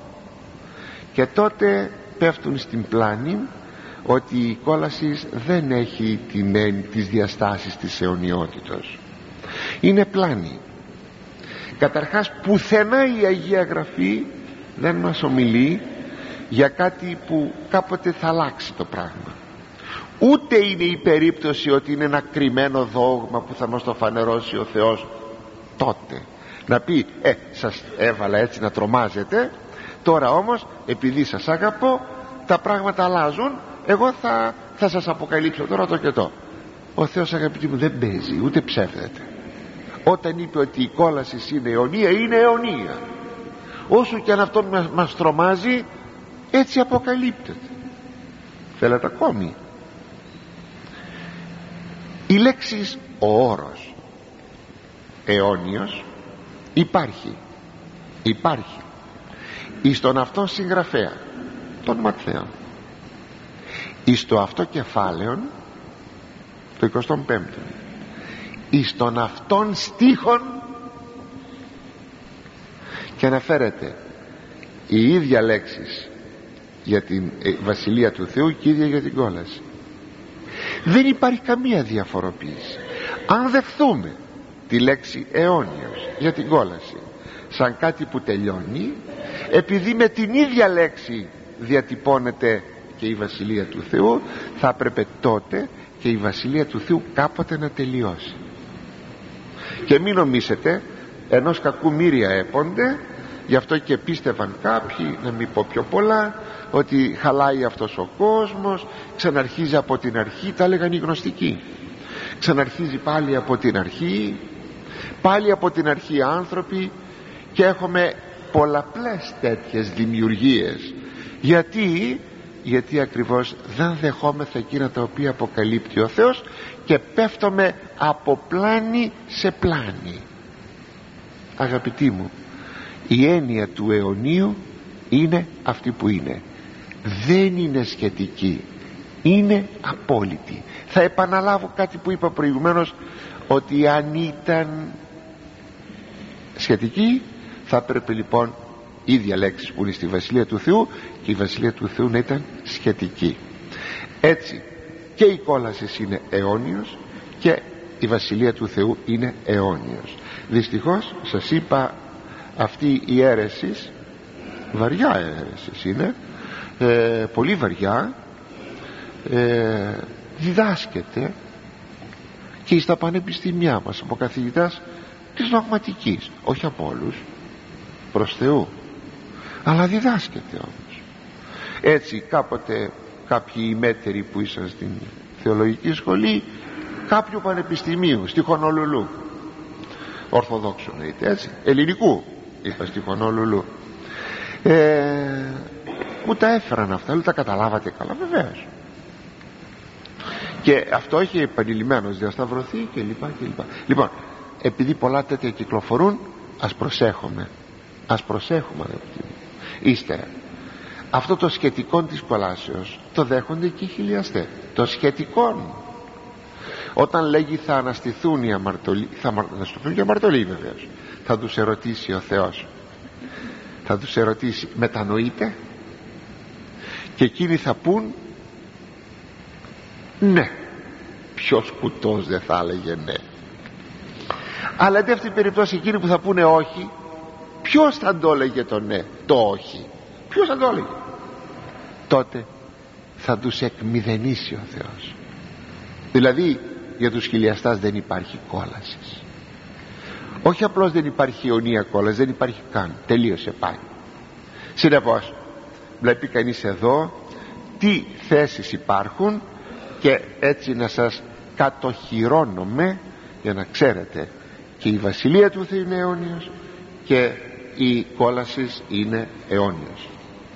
[SPEAKER 1] Και τότε πέφτουν στην πλάνη ότι η κόλαση δεν έχει τις διαστάσεις της αιωνιότητος. Είναι πλάνη. Καταρχάς, πουθενά η Αγία Γραφή δεν μας ομιλεί για κάτι που κάποτε θα αλλάξει το πράγμα. Ούτε είναι η περίπτωση ότι είναι ένα κρυμμένο δόγμα που θα μας το φανερώσει ο Θεός τότε, να πει σας έβαλα έτσι να τρομάζετε, τώρα όμως επειδή σας αγαπώ τα πράγματα αλλάζουν, εγώ θα σας αποκαλύψω τώρα το και το. Ο Θεός, αγαπητοί μου, δεν παίζει ούτε ψεύδεται. Όταν είπε ότι η κόλαση είναι αιωνία, είναι αιωνία. Όσο και αν αυτό μας τρομάζει, έτσι αποκαλύπτεται. Θέλετε ακόμη? Η λέξη, ο όρος αιώνιος υπάρχει εις τον αυτόν συγγραφέα, τον Ματθαίον, εις το αυτό κεφάλαιον, το 25ο, εις τον αυτόν στίχον, και αναφέρεται η ίδια λέξης για την Βασιλεία του Θεού και η ίδια για την κόλαση. Δεν υπάρχει καμία διαφοροποίηση. Αν δεχθούμε τη λέξη αιώνιος για την κόλαση σαν κάτι που τελειώνει, επειδή με την ίδια λέξη διατυπώνεται και η Βασιλεία του Θεού, θα έπρεπε τότε και η Βασιλεία του Θεού κάποτε να τελειώσει. Και μην νομίσετε, ενός κακού μοίρια έπονται, γι' αυτό και πίστευαν κάποιοι, να μην πω πιο πολλά, ότι χαλάει αυτός ο κόσμος, ξαναρχίζει από την αρχή, τα έλεγαν οι γνωστικοί, ξαναρχίζει πάλι από την αρχή, πάλι από την αρχή άνθρωποι, και έχουμε πολλαπλές τέτοιες δημιουργίες. Γιατί ακριβώς δεν δεχόμεθα εκείνα τα οποία αποκαλύπτει ο Θεός και πέφτουμε από πλάνη σε πλάνη. Αγαπητοί μου, η έννοια του αιωνίου είναι αυτή που είναι. Δεν είναι σχετική, είναι απόλυτη. Θα επαναλάβω κάτι που είπα προηγουμένως, ότι αν ήταν σχετική θα πρέπει λοιπόν ίδια λέξεις που είναι στη Βασιλεία του Θεού, και η Βασιλεία του Θεού να ήταν σχετική. Έτσι και η κόλαση είναι αιώνιος και η Βασιλεία του Θεού είναι αιώνιος. Δυστυχώς σας είπα, αυτή η αίρεση, βαριά αίρεση είναι, πολύ βαριά, διδάσκεται και στα πανεπιστήμια μας από καθηγητάς της δογματικής, όχι από όλους, προς Θεού, αλλά διδάσκεται όμως. Έτσι κάποτε κάποιοι ημέτεροι που ήσαν στην θεολογική σχολή κάποιου πανεπιστημίου στη Χονολουλού, ορθοδόξου είτε έτσι, ελληνικού είπα, στη Χονολουλού, μου τα έφεραν αυτά, λέω, τα καταλάβατε καλά? Βεβαίως. Και αυτό έχει επανειλημμένως διασταυρωθεί και λοιπά και λοιπά. Λοιπόν, επειδή πολλά τέτοια κυκλοφορούν, ας προσέχουμε αγαπητοί μου. Ύστερα, αυτό το σχετικό της κολάσεως το δέχονται και οι χιλιαστές. Το σχετικό, όταν λέγει θα αναστηθούν οι αμαρτωλοί, θα αναστηθούν και οι αμαρτωλοί βεβαίως, θα τους ερωτήσει ο Θεός, θα τους ερωτήσει, μετανοείτε? Και εκείνοι θα πούν ναι. Ποιος κουτός δεν θα έλεγε ναι? Αλλά αντί αυτή την περίπτωση, εκείνοι που θα πούνε όχι, ποιος θα το έλεγε το ναι, το όχι? Ποιος θα το έλεγε? Τότε θα τους εκμηδενήσει ο Θεός. Δηλαδή για τους χιλιαστάς δεν υπάρχει κόλαση. Όχι απλώς δεν υπάρχει αιωνία κόλαση, δεν υπάρχει καν, τελείωσε, πάει. Συνεπώς βλέπει κανείς εδώ τι θέσεις υπάρχουν, και έτσι να σας κατοχυρώνομαι για να ξέρετε, και η Βασιλεία του Θεού είναι αιώνιος και η κόλαση είναι αιώνιος.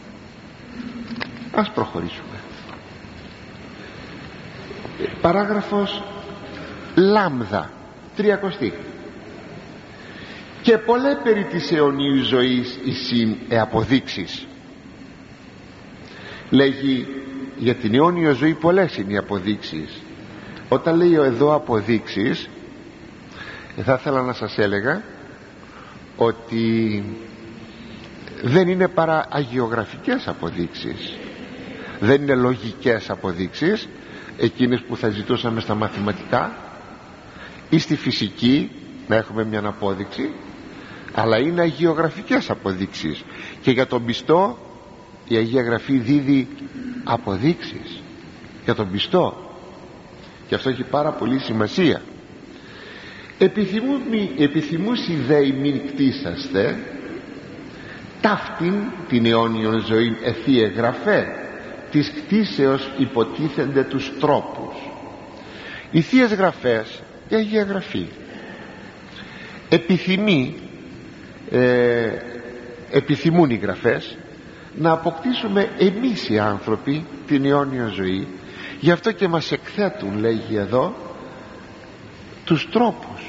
[SPEAKER 1] Ας προχωρήσουμε. Παράγραφος λάμδα, 30. Και πολλές περί της αιωνίου ζωής εισήν αποδείξεις. Λέγει για την αιώνιο ζωή πολλές είναι οι αποδείξεις. Όταν λέει εδώ αποδείξεις, θα ήθελα να σας έλεγα ότι δεν είναι παρά αγιογραφικές αποδείξεις, δεν είναι λογικές αποδείξεις, εκείνες που θα ζητούσαμε στα μαθηματικά ή στη φυσική να έχουμε μια απόδειξη, αλλά είναι αγιογραφικές αποδείξεις. Και για τον πιστό η Αγία Γραφή δίδει αποδείξεις για τον πιστό, και αυτό έχει πάρα πολύ σημασία. Επιθυμούσι δέοι μην κτίσαστε ταύτην την αιώνιον ζωή ευθύ εγγραφέ, της κτίσεως υποτίθενται τους τρόπους. Οι Θείες Γραφές, η Αγία Γραφή επιθυμούν οι Γραφές να αποκτήσουμε εμείς οι άνθρωποι την αιώνια ζωή. Γι' αυτό και μας εκθέτουν, λέγει εδώ, τους τρόπους.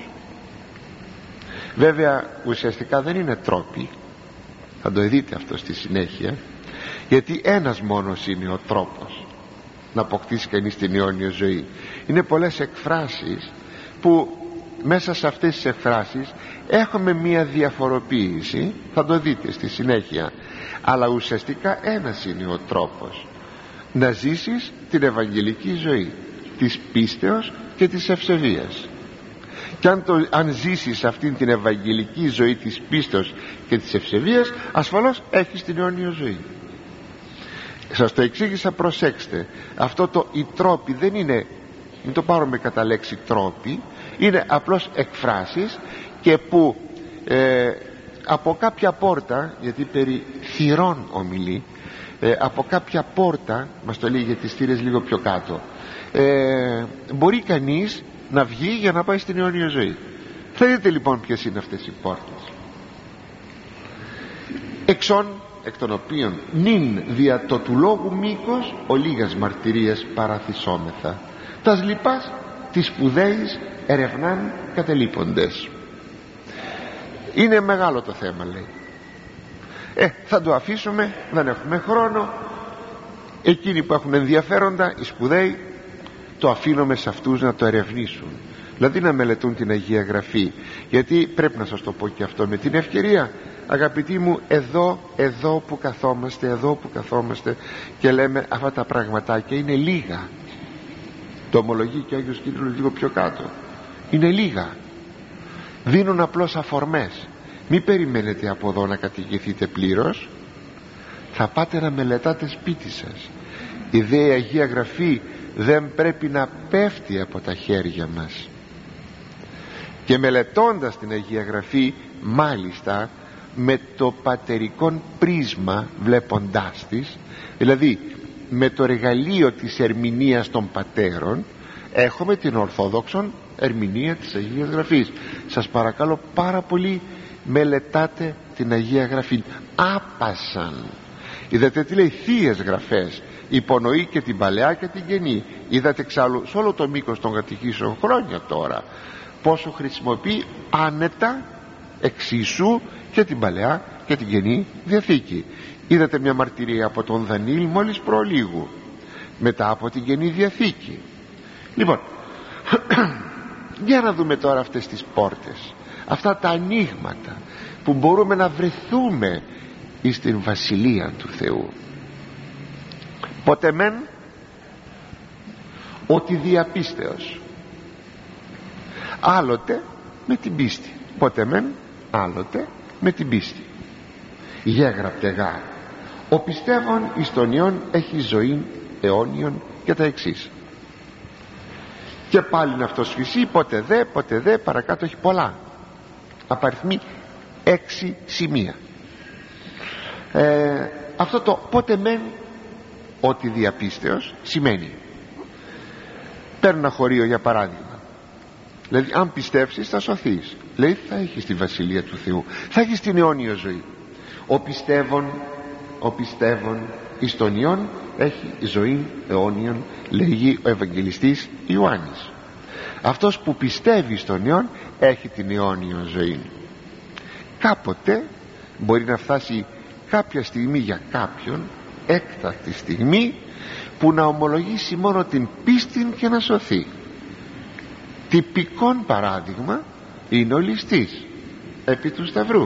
[SPEAKER 1] Βέβαια ουσιαστικά δεν είναι τρόποι, θα το δείτε αυτό στη συνέχεια, γιατί ένας μόνος είναι ο τρόπος να αποκτήσει κανείς την αιώνια ζωή. Είναι πολλές εκφράσεις που μέσα σε αυτές τις εκφράσεις έχουμε μία διαφοροποίηση, θα το δείτε στη συνέχεια, αλλά ουσιαστικά ένας είναι ο τρόπος να ζήσεις την ευαγγελική ζωή της πίστεως και της ευσεβίας. Και αν ζήσεις αυτήν την ευαγγελική ζωή της πίστεως και της ευσεβίας, ασφαλώς έχεις την αιώνια ζωή. Σας το εξήγησα, προσέξτε, αυτό το οι τρόποι δεν είναι, μην το πάρουμε κατά λέξη τρόποι, είναι απλώς εκφράσεις, και που από κάποια πόρτα, γιατί περί θυρών ομιλεί, από κάποια πόρτα, μας το λέει για τις θύρες λίγο πιο κάτω, μπορεί κανείς να βγει για να πάει στην αιώνια ζωή. Θα δείτε λοιπόν ποιες είναι αυτές οι πόρτες. Εξών, εκ των οποίων νυν δια το του λόγου μήκος ο λίγας μαρτυρίας παραθυσόμεθα, τας λοιπάς τις σπουδαίης ερευνάν κατελείποντες. Είναι μεγάλο το θέμα, λέει. Θα το αφήσουμε, δεν έχουμε χρόνο. Εκείνοι που έχουν ενδιαφέροντα, οι σπουδαίοι, το αφήνουμε σε αυτούς να το ερευνήσουν. δηλαδή να μελετούν την Αγία Γραφή. Γιατί πρέπει να σας το πω και αυτό με την ευκαιρία, αγαπητοί μου, εδώ που καθόμαστε και λέμε αυτά τα πραγματάκια είναι λίγα. Το ομολογεί και ο Άγιος Κύριλλος λίγο πιο κάτω. Είναι λίγα, δίνουν απλώς αφορμές. Μην περιμένετε από εδώ να κατηγηθείτε πλήρως. Θα πάτε να μελετάτε σπίτι σας. Η δε Αγία Γραφή δεν πρέπει να πέφτει από τα χέρια μας. Και μελετώντας την Αγία Γραφή, μάλιστα με το πατερικό πρίσμα, βλέποντάς της, δηλαδή με το εργαλείο της ερμηνείας των πατέρων, έχουμε την ορθόδοξον ερμηνεία της Αγίας Γραφής. Σας παρακαλώ πάρα πολύ, μελετάτε την Αγία Γραφή άπασαν. Είδατε τι λέει? Θείες Γραφές. Υπονοεί και την Παλαιά και την Καινή. Είδατε εξάλλου σε όλο το μήκος των κατηχήσεων χρόνια τώρα πόσο χρησιμοποιεί άνετα εξίσου και την Παλαιά και την Καινή Διαθήκη. Είδατε μια μαρτυρία από τον Δανίλ μόλις προλίγου, μετά από την Καινή Διαθήκη. Λοιπόν, για να δούμε τώρα αυτές τις πόρτες, αυτά τα ανοίγματα που μπορούμε να βρεθούμε εις την Βασιλεία του Θεού. Ποτέ μεν ότι διαπίστεως, άλλοτε με την πίστη. Ποτέ μεν, άλλοτε με την πίστη. Γέγραπτε γάρ, ο πιστεύων εις τον Υιόν έχει ζωήν αιώνιον, και τα εξής. Και πάλι είναι αυτός φυσί, ποτέ δε, παρακάτω έχει πολλά, απαριθμεί 6 σημεία. Αυτό το πότε μεν ότι διαπίστεως σημαίνει, παίρνω ένα χωρίο για παράδειγμα, δηλαδή αν πιστεύσεις θα σωθείς, δηλαδή θα έχεις τη Βασιλεία του Θεού, θα έχεις την αιώνια ζωή. Ο πιστεύων εις τον Υιόν έχει ζωή αιώνιον, λέγει ο Ευαγγελιστής Ιωάννης. Αυτός που πιστεύει στον Υιόν έχει την αιώνια ζωή. Κάποτε μπορεί να φτάσει κάποια στιγμή για κάποιον, έκτακτη στιγμή, που να ομολογήσει μόνο την πίστη και να σωθεί. Τυπικόν παράδειγμα είναι ο ληστής επί του Σταυρού,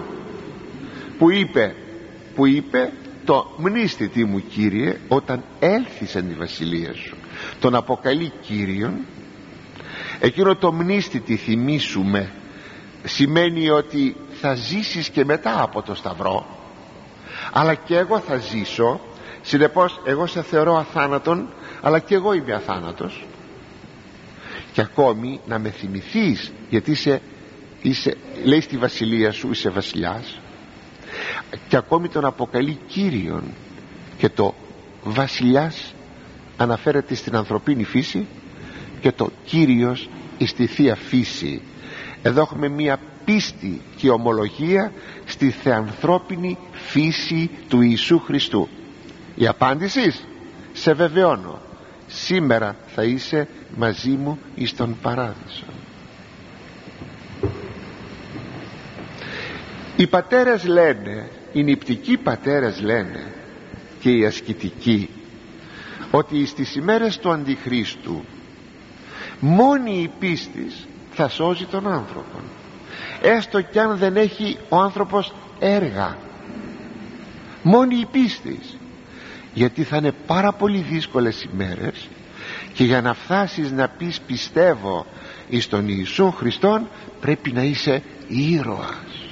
[SPEAKER 1] που είπε το μνήστητη μου Κύριε όταν έλθεις τη Βασιλεία σου. Τον αποκαλεί Κύριον. Εκείνο το μνήστητη, θυμίσουμε, σημαίνει ότι θα ζήσεις και μετά από το Σταυρό, αλλά και εγώ θα ζήσω. Συνεπώς εγώ σε θεωρώ αθάνατον, αλλά και εγώ είμαι αθάνατος. Και ακόμη να με θυμηθείς, γιατί είσαι, λέει, στη Βασιλεία σου είσαι βασιλιάς. Και ακόμη τον αποκαλεί Κύριον. Και το βασιλιάς αναφέρεται στην ανθρωπίνη φύση και το Κύριος στη Θεία Φύση. Εδώ έχουμε μία πίστη και ομολογία στη θεανθρώπινη φύση του Ιησού Χριστού. Η απάντηση, σε βεβαιώνω, σήμερα θα είσαι μαζί μου εις τον Παράδεισο. Οι πατέρες λένε, οι νηπτικοί πατέρες λένε και οι ασκητικοί, ότι στις ημέρες του Αντιχρίστου μόνη η πίστης θα σώζει τον άνθρωπο, έστω κι αν δεν έχει ο άνθρωπος έργα. Μόνη η πίστης, γιατί θα είναι πάρα πολύ δύσκολες ημέρες, και για να φτάσεις να πεις πιστεύω εις τον Ιησού Χριστόν πρέπει να είσαι ήρωας,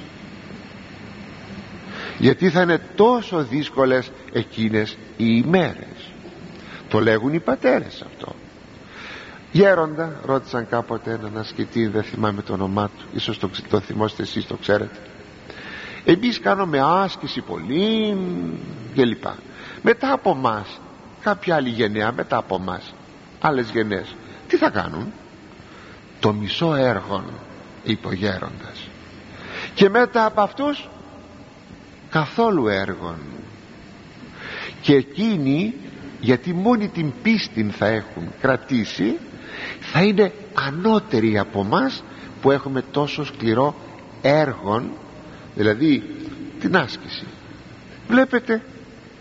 [SPEAKER 1] γιατί θα είναι τόσο δύσκολες εκείνες οι ημέρες. Το λέγουν οι πατέρες αυτό. Γέροντα, ρώτησαν κάποτε έναν ασκητή, δεν θυμάμαι το όνομά του, ίσως το θυμόστε εσείς, το ξέρετε. Εμείς κάνουμε άσκηση πολύ και λοιπά. Μετά από μας, κάποια άλλη γενναία, μετά από μας, άλλες γενναίες, τι θα κάνουν? Το μισό έργο, είπε ο γέροντας. Και μετά από αυτούς καθόλου έργων. Και εκείνοι, γιατί μόνη την πίστη θα έχουν κρατήσει, θα είναι ανώτεροι από μας που έχουμε τόσο σκληρό έργον, δηλαδή την άσκηση. Βλέπετε,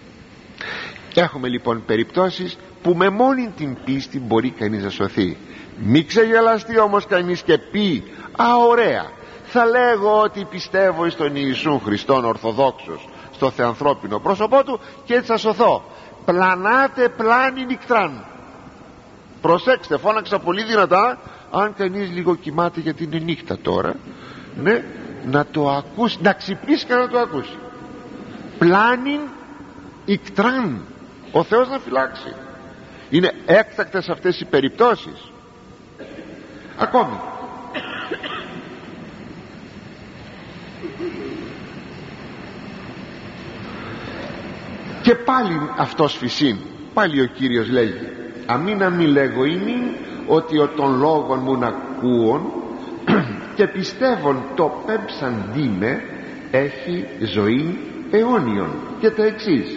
[SPEAKER 1] έχουμε λοιπόν περιπτώσεις που με μόνη την πίστη μπορεί κανείς να σωθεί. Μη ξεγελαστεί όμως κανείς και πει ωραία, θα λέγω ότι πιστεύω εις τον Ιησούν Χριστόν Ορθοδόξος, στο θεανθρώπινο πρόσωπό του, και έτσι θα σωθώ. Πλανάτε πλάνη νυκτράν. Προσέξτε, φώναξα πολύ δυνατά. Αν κανείς λίγο κοιμάται, γιατί είναι νύχτα τώρα, ναι, να το ακούσει, να ξυπνήσει και να το ακούσει. Πλάνιν ικτράν. Ο Θεός να φυλάξει. Είναι έκτακτες αυτές οι περιπτώσεις. Ακόμη και πάλι αυτός φυσήν, πάλι ο Κύριος λέγει: αμήνα μη λέγω ημίν ότι ο των λόγων μου να ακούων και πιστεύων το πέμψαν δίμε έχει ζωή αιώνιον. Και τα εξής: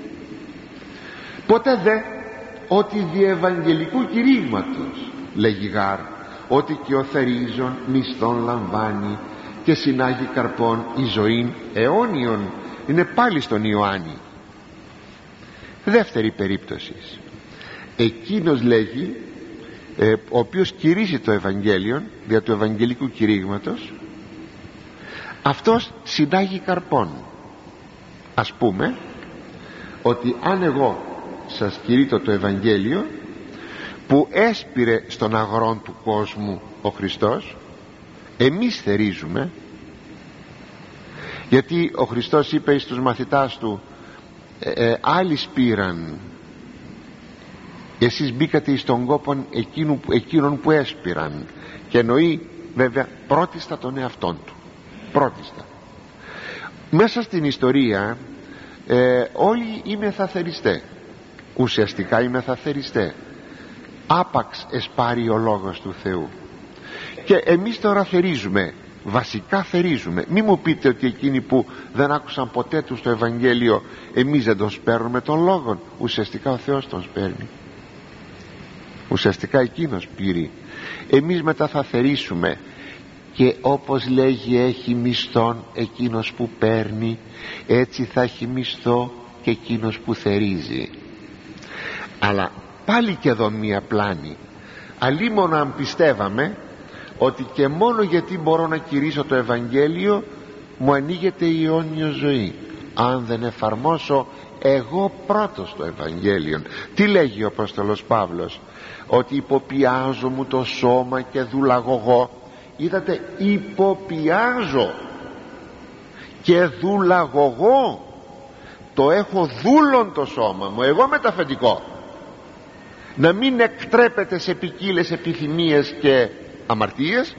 [SPEAKER 1] ποτέ δε ότι δι' ευαγγελικού κηρύγματος, λέγει γάρ, ότι και ο θερίζων μισθόν λαμβάνει και συνάγει καρπών η ζωήν αιώνιον. Είναι πάλι στον Ιωάννη. Δεύτερη περίπτωση, εκείνος λέγει, ο οποίος κηρύσσει το Ευαγγέλιο δια του ευαγγελικού κηρύγματος, αυτός συνάγει καρπών. Ας πούμε ότι αν εγώ σας κηρύττω το Ευαγγέλιο που έσπηρε στον αγρόν του κόσμου ο Χριστός, εμείς θερίζουμε, γιατί ο Χριστός είπε στους μαθητάς του άλλοι σπήραν, εσείς μπήκατε εις τον κόπον εκείνων που έσπηραν, και εννοεί βέβαια πρώτιστα τον εαυτόν του, πρώτιστα. Μέσα στην ιστορία όλοι είμαι θαθεριστέ, ουσιαστικά είμαι θαθεριστέ, άπαξ εσπάρει ο λόγος του Θεού, και εμείς τώρα θερίζουμε, βασικά θερίζουμε. Μη μου πείτε ότι εκείνοι που δεν άκουσαν ποτέ τους το Ευαγγέλιο, εμείς δεν τον σπέρνουμε τον λόγον. Ουσιαστικά ο Θεός τον σπέρνει, ουσιαστικά εκείνος πήρε. Εμείς μετά θα θερίσουμε, και όπως λέγει έχει μισθόν εκείνος που παίρνει, έτσι θα έχει μισθό και εκείνος που θερίζει. Αλλά πάλι και εδώ μία πλάνη. Αλλήμον αν πιστεύαμε ότι και μόνο γιατί μπορώ να κηρύσω το Ευαγγέλιο μου ανοίγεται η αιώνια ζωή, αν δεν εφαρμόσω εγώ πρώτος το Ευαγγέλιο. Τι λέγει ο Απόστολος Παύλος? Ότι υποπιάζω μου το σώμα και δουλαγωγώ. Είδατε, υποπιάζω και δουλαγωγώ. Το έχω δούλον το σώμα μου, εγώ με το αφεντικό, να μην εκτρέπεται σε ποικίλες επιθυμίες και αμαρτίες.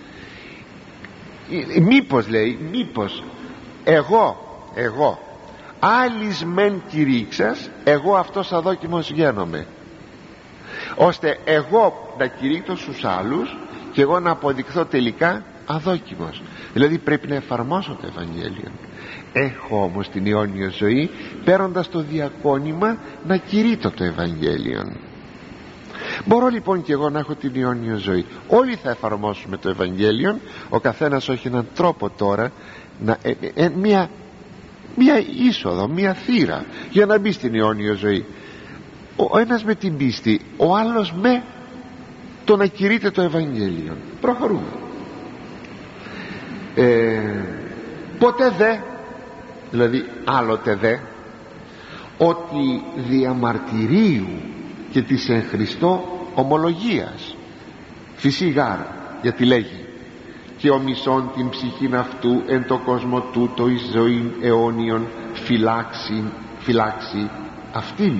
[SPEAKER 1] Μήπως, λέει, μήπως εγώ άλλης μεν κηρύξας, εγώ αυτός αδόκιμος γένομαι, ώστε εγώ να κηρύττω στους άλλους και εγώ να αποδειχθώ τελικά αδόκιμος. Δηλαδή πρέπει να εφαρμόσω το Ευαγγέλιο. Έχω όμως την αιώνια ζωή, παίρνοντας το διακόνημα να κηρύττω το Ευαγγέλιο. Μπορώ λοιπόν και εγώ να έχω την αιώνια ζωή. Όλοι θα εφαρμόσουμε το Ευαγγέλιο, ο καθένας όχι έναν τρόπο τώρα, μια είσοδο, μια θύρα για να μπει στην αιώνια ζωή. Ο ένας με την πίστη, ο άλλος με το να κηρύττει το Ευαγγέλιο. Προχωρούμε. Ποτέ δε, δηλαδή άλλοτε δε, ότι διαμαρτυρίου και της εν Χριστώ ομολογίας φυσίγαρ, γιατί λέγει και ο μισόν την ψυχήν αυτού εν το κόσμο τούτο εις ζωήν αιώνιον φυλάξει αυτήν.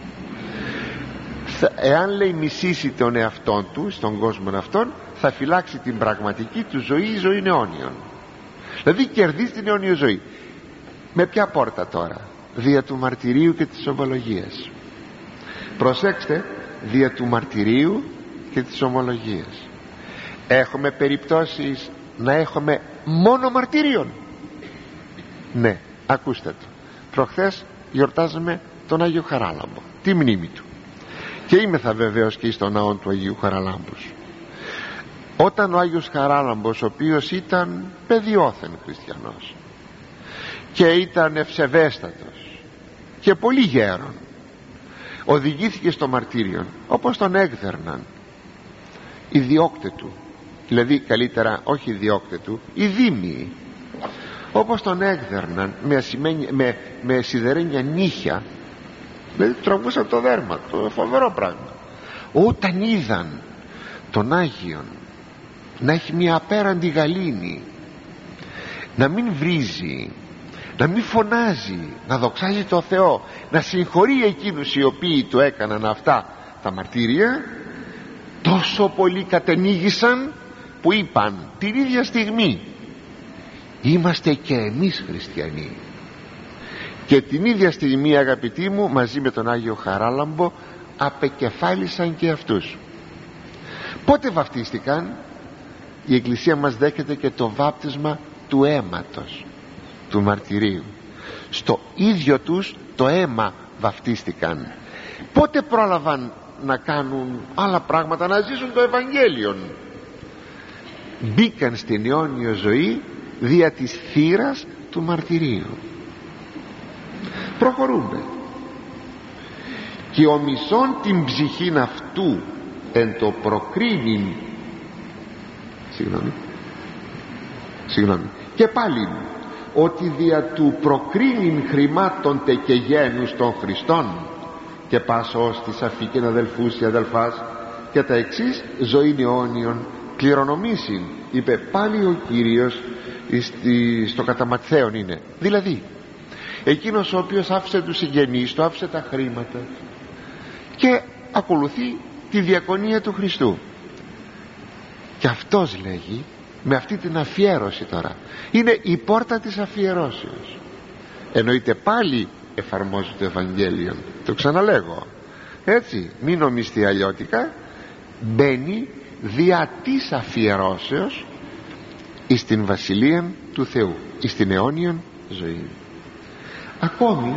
[SPEAKER 1] Εάν, λέει, μισήσει τον εαυτόν του στον κόσμο αυτόν, θα φυλάξει την πραγματική του ζωή, ζωή αιώνιον. Δηλαδή κερδίζει την αιώνια ζωή. Με ποια πόρτα τώρα? Δια του μαρτυρίου και της ομολογίας. Προσέξτε, δια του μαρτυρίου και της ομολογίας. Έχουμε περιπτώσεις να έχουμε μόνο μαρτύριον? Ναι, ακούστε το. Προχθές γιορτάζαμε τον Άγιο Χαράλαμπο, τη μνήμη του, και είμεθα βεβαίως και στον ναό του Αγίου Χαραλάμπους. Όταν ο Άγιος Χαράλαμπος, ο οποίος ήταν παιδιόθεν χριστιανός και ήταν ευσεβέστατος και πολύ γέρον, οδηγήθηκε στο μαρτύριον, όπως τον έκδερναν, οι διώκτε του, δηλαδή καλύτερα όχι οι διώκτε του, οι δήμοι, όπως τον έκδερναν με σιδερένια νύχια, δηλαδή τραβούσαν το δέρμα, το φοβερό πράγμα. Όταν είδαν τον Άγιον να έχει μια απέραντη γαλήνη, να μην βρίζει, να μην φωνάζει, να δοξάζει το Θεό, να συγχωρεί εκείνους οι οποίοι του έκαναν αυτά τα μαρτύρια, τόσο πολύ κατενίγησαν που είπαν την ίδια στιγμή, είμαστε και εμείς χριστιανοί. Και την ίδια στιγμή, αγαπητοί μου, μαζί με τον Άγιο Χαράλαμπο απεκεφάλισαν και αυτούς. Πότε βαπτίστηκαν? Η Εκκλησία μας δέχεται και το βάπτισμα του αίματος, του μαρτυρίου. Στο ίδιο τους το αίμα βαπτίστηκαν. Πότε πρόλαβαν να κάνουν άλλα πράγματα, να ζήσουν το Ευαγγέλιον? Μπήκαν στην αιώνιο ζωή δια της θύρας του μαρτυρίου. Προχωρούμε. Και ο μισόν την ψυχήν αυτού εν το προκρίνειν, συγγνώμη, και πάλι ότι δια του προκρίνειν χρημάτων τε και γένους των Χριστών και πάσος της αφήκεν αδελφούς και αδελφάς και τα εξής ζωήν αιώνιον κληρονομήσιν, είπε πάλι ο Κύριος στο κατά Ματθαίον είναι. Δηλαδή εκείνος ο οποίος άφησε τους συγγενείς του, άφησε τα χρήματα και ακολουθεί τη διακονία του Χριστού, και αυτός λέγει με αυτή την αφιέρωση, τώρα είναι η πόρτα της αφιερώσεως, εννοείται πάλι εφαρμόζει το Ευαγγέλιο, το ξαναλέγω έτσι, μην νομιστεί αλλιώτικα, μπαίνει δια της αφιερώσεως εις την Βασιλεία του Θεού, εις την αιώνιον ζωή. Ακόμη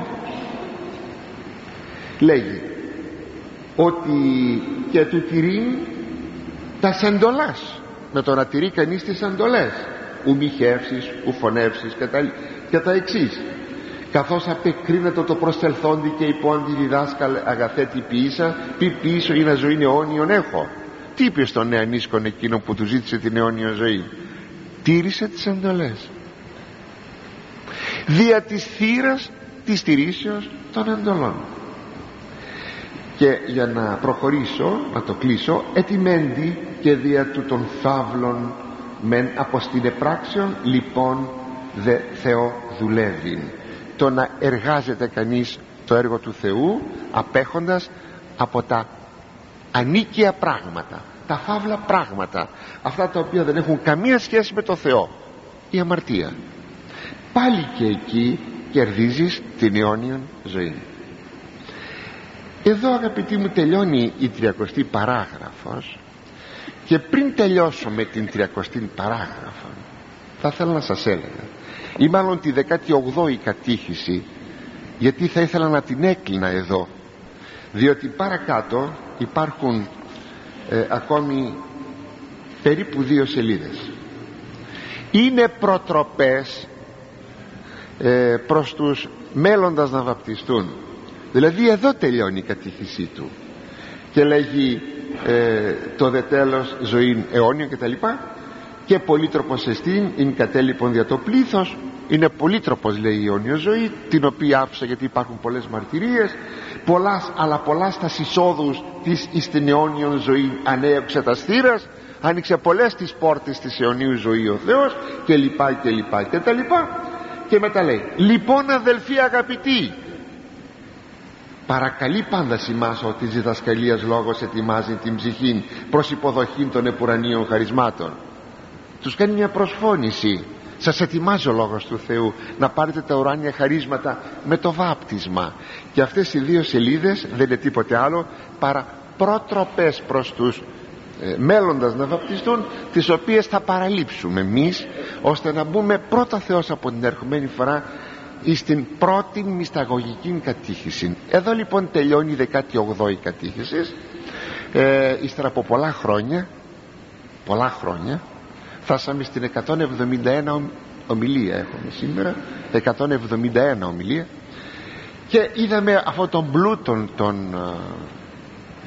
[SPEAKER 1] λέγει ότι και του τηρεί τα σεντολάς, με το να τηρεί κανείς τις εντολές, ου μη χεύσεις, ου φωνεύσεις και τα εξής, καθώς απεκρίνεται το προσελθόντι και υπόντι διδάσκαλ αγαθέ τι ποιήσα, πει ποιήσω ή να ζωή αιώνιον έχω. Τι είπε στον νεανίσκον εκείνο που του ζήτησε την αιώνια ζωή? Τήρησε τις εντολές δια της θύρας της τηρήσεως των εντολών. Και για να προχωρήσω, να το κλείσω, ετημέντι και δια του των φαύλων μεν από στην επράξεων λοιπόν δε Θεό δουλεύει. Το να εργάζεται κανείς το έργο του Θεού απέχοντας από τα ανίκαια πράγματα, τα φαύλα πράγματα, αυτά τα οποία δεν έχουν καμία σχέση με το Θεό, η αμαρτία. Πάλι και εκεί κερδίζεις την αιώνιον ζωή. Εδώ, αγαπητοί μου, τελειώνει η 30η παράγραφος, και πριν τελειώσω με την 30η παράγραφο θα ήθελα να σας έλεγα, ή μάλλον τη 18η κατήχηση, γιατί θα ήθελα να την έκλεινα εδώ, διότι παρακάτω υπάρχουν ακόμη περίπου 2 σελίδες. Είναι προτροπές προς τους μέλλοντας να βαπτιστούν. Δηλαδή εδώ τελειώνει η κατήχησή του και λέγει το δε τέλος ζωήν αιώνιον και τα λοιπά, και πολύτροπος εστίν ειν κατέλειπον δια το πλήθος. Είναι πολύτροπος, λέει, η αιώνια ζωή, την οποία άφησα γιατί υπάρχουν πολλές μαρτυρίες, αλλά πολλά στα εισόδους της εις την αιώνιον ζωή ανέωξε τα στήρας, άνοιξε πολλές τις πόρτες της αιωνίου ζωή ο Θεός, και λοιπά και λοιπά και τα λοιπά. Και μετά λέει, λοιπόν αδελφοί αγαπητοί, παρακαλεί πάντα σημάς ότι της διδασκαλίας λόγος ετοιμάζει την ψυχήν προς υποδοχήν των επουρανίων χαρισμάτων. Τους κάνει μια προσφώνηση, σας ετοιμάζει ο λόγος του Θεού να πάρετε τα ουράνια χαρίσματα με το βάπτισμα. Και αυτές οι 2 σελίδες δεν είναι τίποτε άλλο παρά προτροπές προς τους μέλλοντας να βαπτιστούν, τις οποίες θα παραλείψουμε εμείς, ώστε να μπούμε πρώτα Θεός από την ερχομένη φορά στην πρώτη μυσταγωγική κατήχηση. Εδώ λοιπόν τελειώνει η 18η κατήχηση. Ύστερα από πολλά χρόνια φτάσαμε στην 171 ομιλία. Έχουμε σήμερα 171 ομιλία, και είδαμε αυτόν τον πλούτον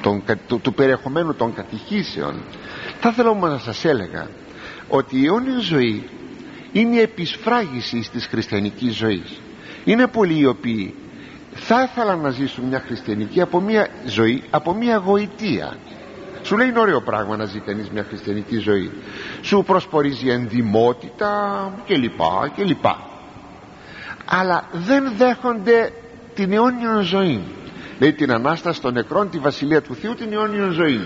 [SPEAKER 1] του περιεχομένου των κατηχήσεων. Θα ήθελα όμως να σας έλεγα ότι η αιώνια ζωή είναι η επισφράγιση της χριστιανικής ζωής. Είναι πολλοί οι οποίοι θα ήθελαν να ζήσουν μια χριστιανική ζωή από μια γοητεία. Σου λέει είναι ωραίο πράγμα να ζει κανείς μια χριστιανική ζωή, σου προσπορίζει ενδυμότητα κλπ. Αλλά δεν δέχονται την αιώνια ζωή, λέει την Ανάσταση των νεκρών, τη Βασιλεία του Θεού, την αιώνια ζωή,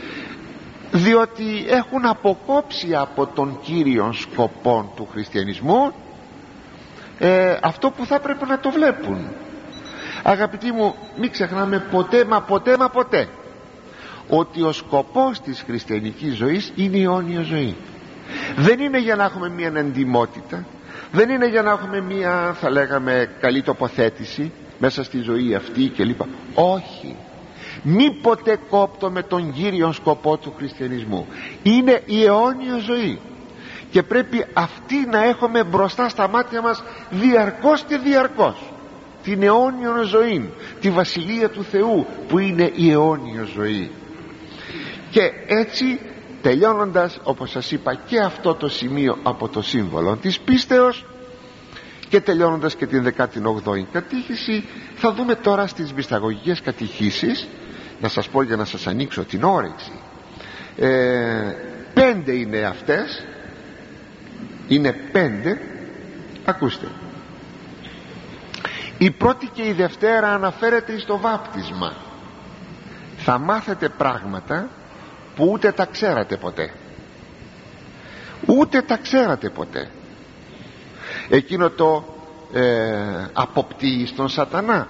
[SPEAKER 1] διότι έχουν αποκόψει από τον κύριο σκοπό του χριστιανισμού αυτό που θα πρέπει να το βλέπουν. Αγαπητοί μου, μην ξεχνάμε ποτέ ότι ο σκοπός της χριστιανικής ζωής είναι η αιώνια ζωή. Δεν είναι για να έχουμε μια εντιμότητα, δεν είναι για να έχουμε μια, θα λέγαμε, καλή τοποθέτηση μέσα στη ζωή αυτή κλπ. Όχι, μη ποτέ κόπτω με τον κύριο σκοπό του χριστιανισμού. Είναι η αιώνια ζωή και πρέπει αυτή να έχουμε μπροστά στα μάτια μας διαρκώς και διαρκώς, την αιώνια ζωή, τη Βασιλεία του Θεού που είναι η αιώνια ζωή. Και έτσι, τελειώνοντας, όπως σας είπα, και αυτό το σημείο από το σύμβολο της πίστεως και τελειώνοντας και την 18η κατήχηση, θα δούμε τώρα στις μυσταγωγικές κατηχήσεις, να σας πω για να σας ανοίξω την όρεξη. 5 είναι αυτές, είναι 5. Ακούστε, η πρώτη και η δευτέρα αναφέρεται στο βάπτισμα. Θα μάθετε πράγματα που ούτε τα ξέρατε ποτέ. Εκείνο το αποπτύεις τον σατανά,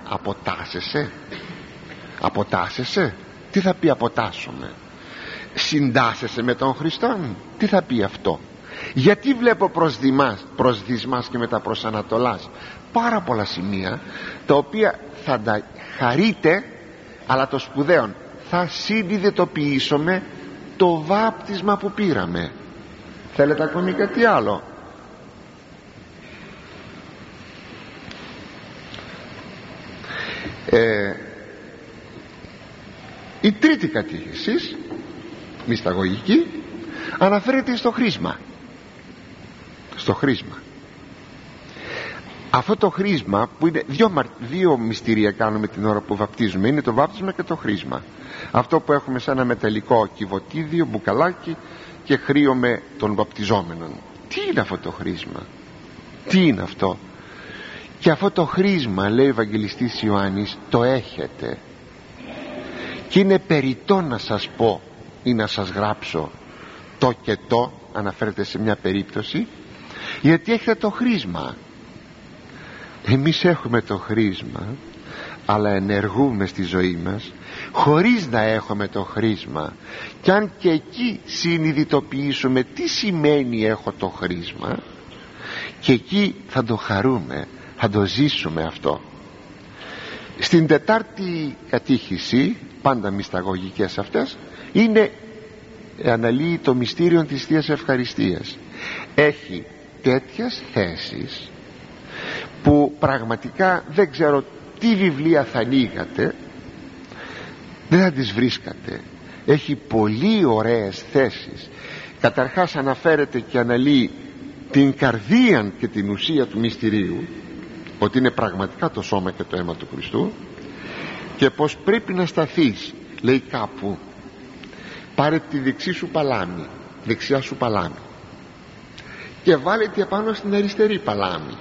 [SPEAKER 1] αποτάσσεσαι, τι θα πει αποτάσσομαι? Συντάσσεσαι με τον Χριστόν, τι θα πει αυτό? Γιατί βλέπω προς δυσμάς και μετά προς ανατολάς? Πάρα πολλά σημεία τα οποία θα τα χαρείτε, αλλά το σπουδαίο, θα συνειδητοποιήσουμε το βάπτισμα που πήραμε. Θέλετε ακόμη κάτι άλλο? Η τρίτη κατήχηση μυσταγωγική αναφέρεται στο χρήσμα. Αυτό το χρήσμα που είναι δύο μυστήρια κάνουμε την ώρα που βαπτίζουμε, είναι το βάπτισμα και το χρήσμα. Αυτό που έχουμε σαν ένα μεταλλικό κυβωτίδιο, μπουκαλάκι, και χρήουμε των βαπτιζόμενων. Τι είναι αυτό το χρήσμα? Τι είναι αυτό? Και αυτό το χρήσμα, λέει ο Ευαγγελιστής Ιωάννης, το έχετε, και είναι περιττό να σας πω ή να σας γράψω το και το, αναφέρεται σε μια περίπτωση, γιατί έχετε το χρήσμα. Εμείς έχουμε το χρήσμα, αλλά ενεργούμε στη ζωή μας χωρίς να έχουμε το χρήσμα. Και αν και εκεί συνειδητοποιήσουμε τι σημαίνει έχω το χρήσμα, και εκεί θα το χαρούμε, θα το ζήσουμε αυτό. Στην τετάρτη κατήχηση, πάντα μυσταγωγικές αυτές, αναλύει το μυστήριο της Θείας Ευχαριστίας. Έχει τέτοιες θέσεις που πραγματικά δεν ξέρω τι βιβλία θα ανοίγατε, δεν θα τις βρίσκατε. Έχει πολύ ωραίες θέσεις. Καταρχάς αναφέρεται και αναλύει την καρδία και την ουσία του μυστηρίου, ότι είναι πραγματικά το σώμα και το αίμα του Χριστού, και πως πρέπει να σταθείς, λέει κάπου, πάρε τη δεξιά σου παλάμη και βάλε τη επάνω στην αριστερή παλάμη,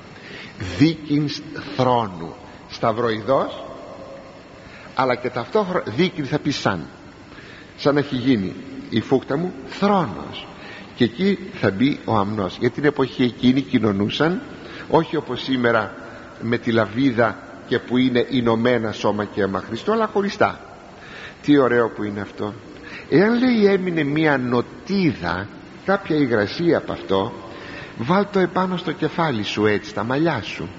[SPEAKER 1] δίκην θρόνου, σταυροειδός, αλλά και ταυτόχρονα δίκην θα πει σαν να έχει γίνει η φούχτα μου θρόνος, και εκεί θα μπει ο αμνός. Για την εποχή εκείνη κοινωνούσαν όχι όπως σήμερα με τη λαβίδα και που είναι ενωμένα σώμα και αίμα Χριστού, αλλά χωριστά. Τι ωραίο που είναι αυτό. Εάν, λέει, έμεινε μία νοτίδα, κάποια υγρασία από αυτό, βάλ το επάνω στο κεφάλι σου, έτσι, στα μαλλιά σου.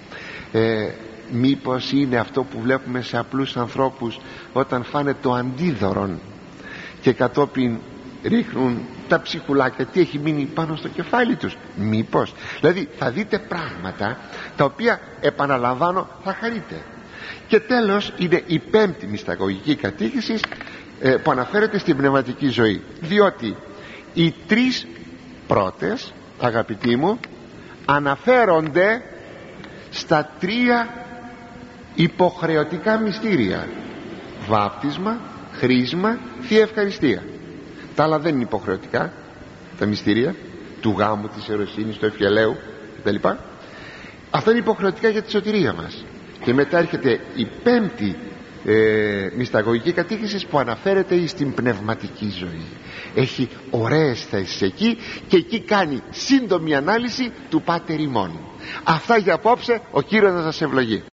[SPEAKER 1] Μήπως είναι αυτό που βλέπουμε σε απλούς ανθρώπους όταν φάνε το αντίδωρον και κατόπιν ρίχνουν τα ψυχουλάκια, τι έχει μείνει πάνω στο κεφάλι τους? Μήπως? Δηλαδή θα δείτε πράγματα τα οποία, επαναλαμβάνω, θα χαρείτε. Και τέλος είναι η πέμπτη μυσταγωγική κατήχηση που αναφέρεται στην πνευματική ζωή, διότι οι τρεις πρώτες, αγαπητοί μου, αναφέρονται στα τρία υποχρεωτικά μυστήρια: βάπτισμα, χρίσμα, Θεία Ευχαριστία. Τα άλλα δεν είναι υποχρεωτικά, τα μυστήρια του γάμου, της ιεροσύνης, του ευχελαίου κτλ. Αυτά είναι υποχρεωτικά για τη σωτηρία μας. Και μετά έρχεται η πέμπτη μυσταγωγική κατήχηση που αναφέρεται στην πνευματική ζωή. Έχει ωραίες θέσεις εκεί, και εκεί κάνει σύντομη ανάλυση του Πάτερ ημών. Αυτά για απόψε. Ο Κύριος να σας ευλογεί.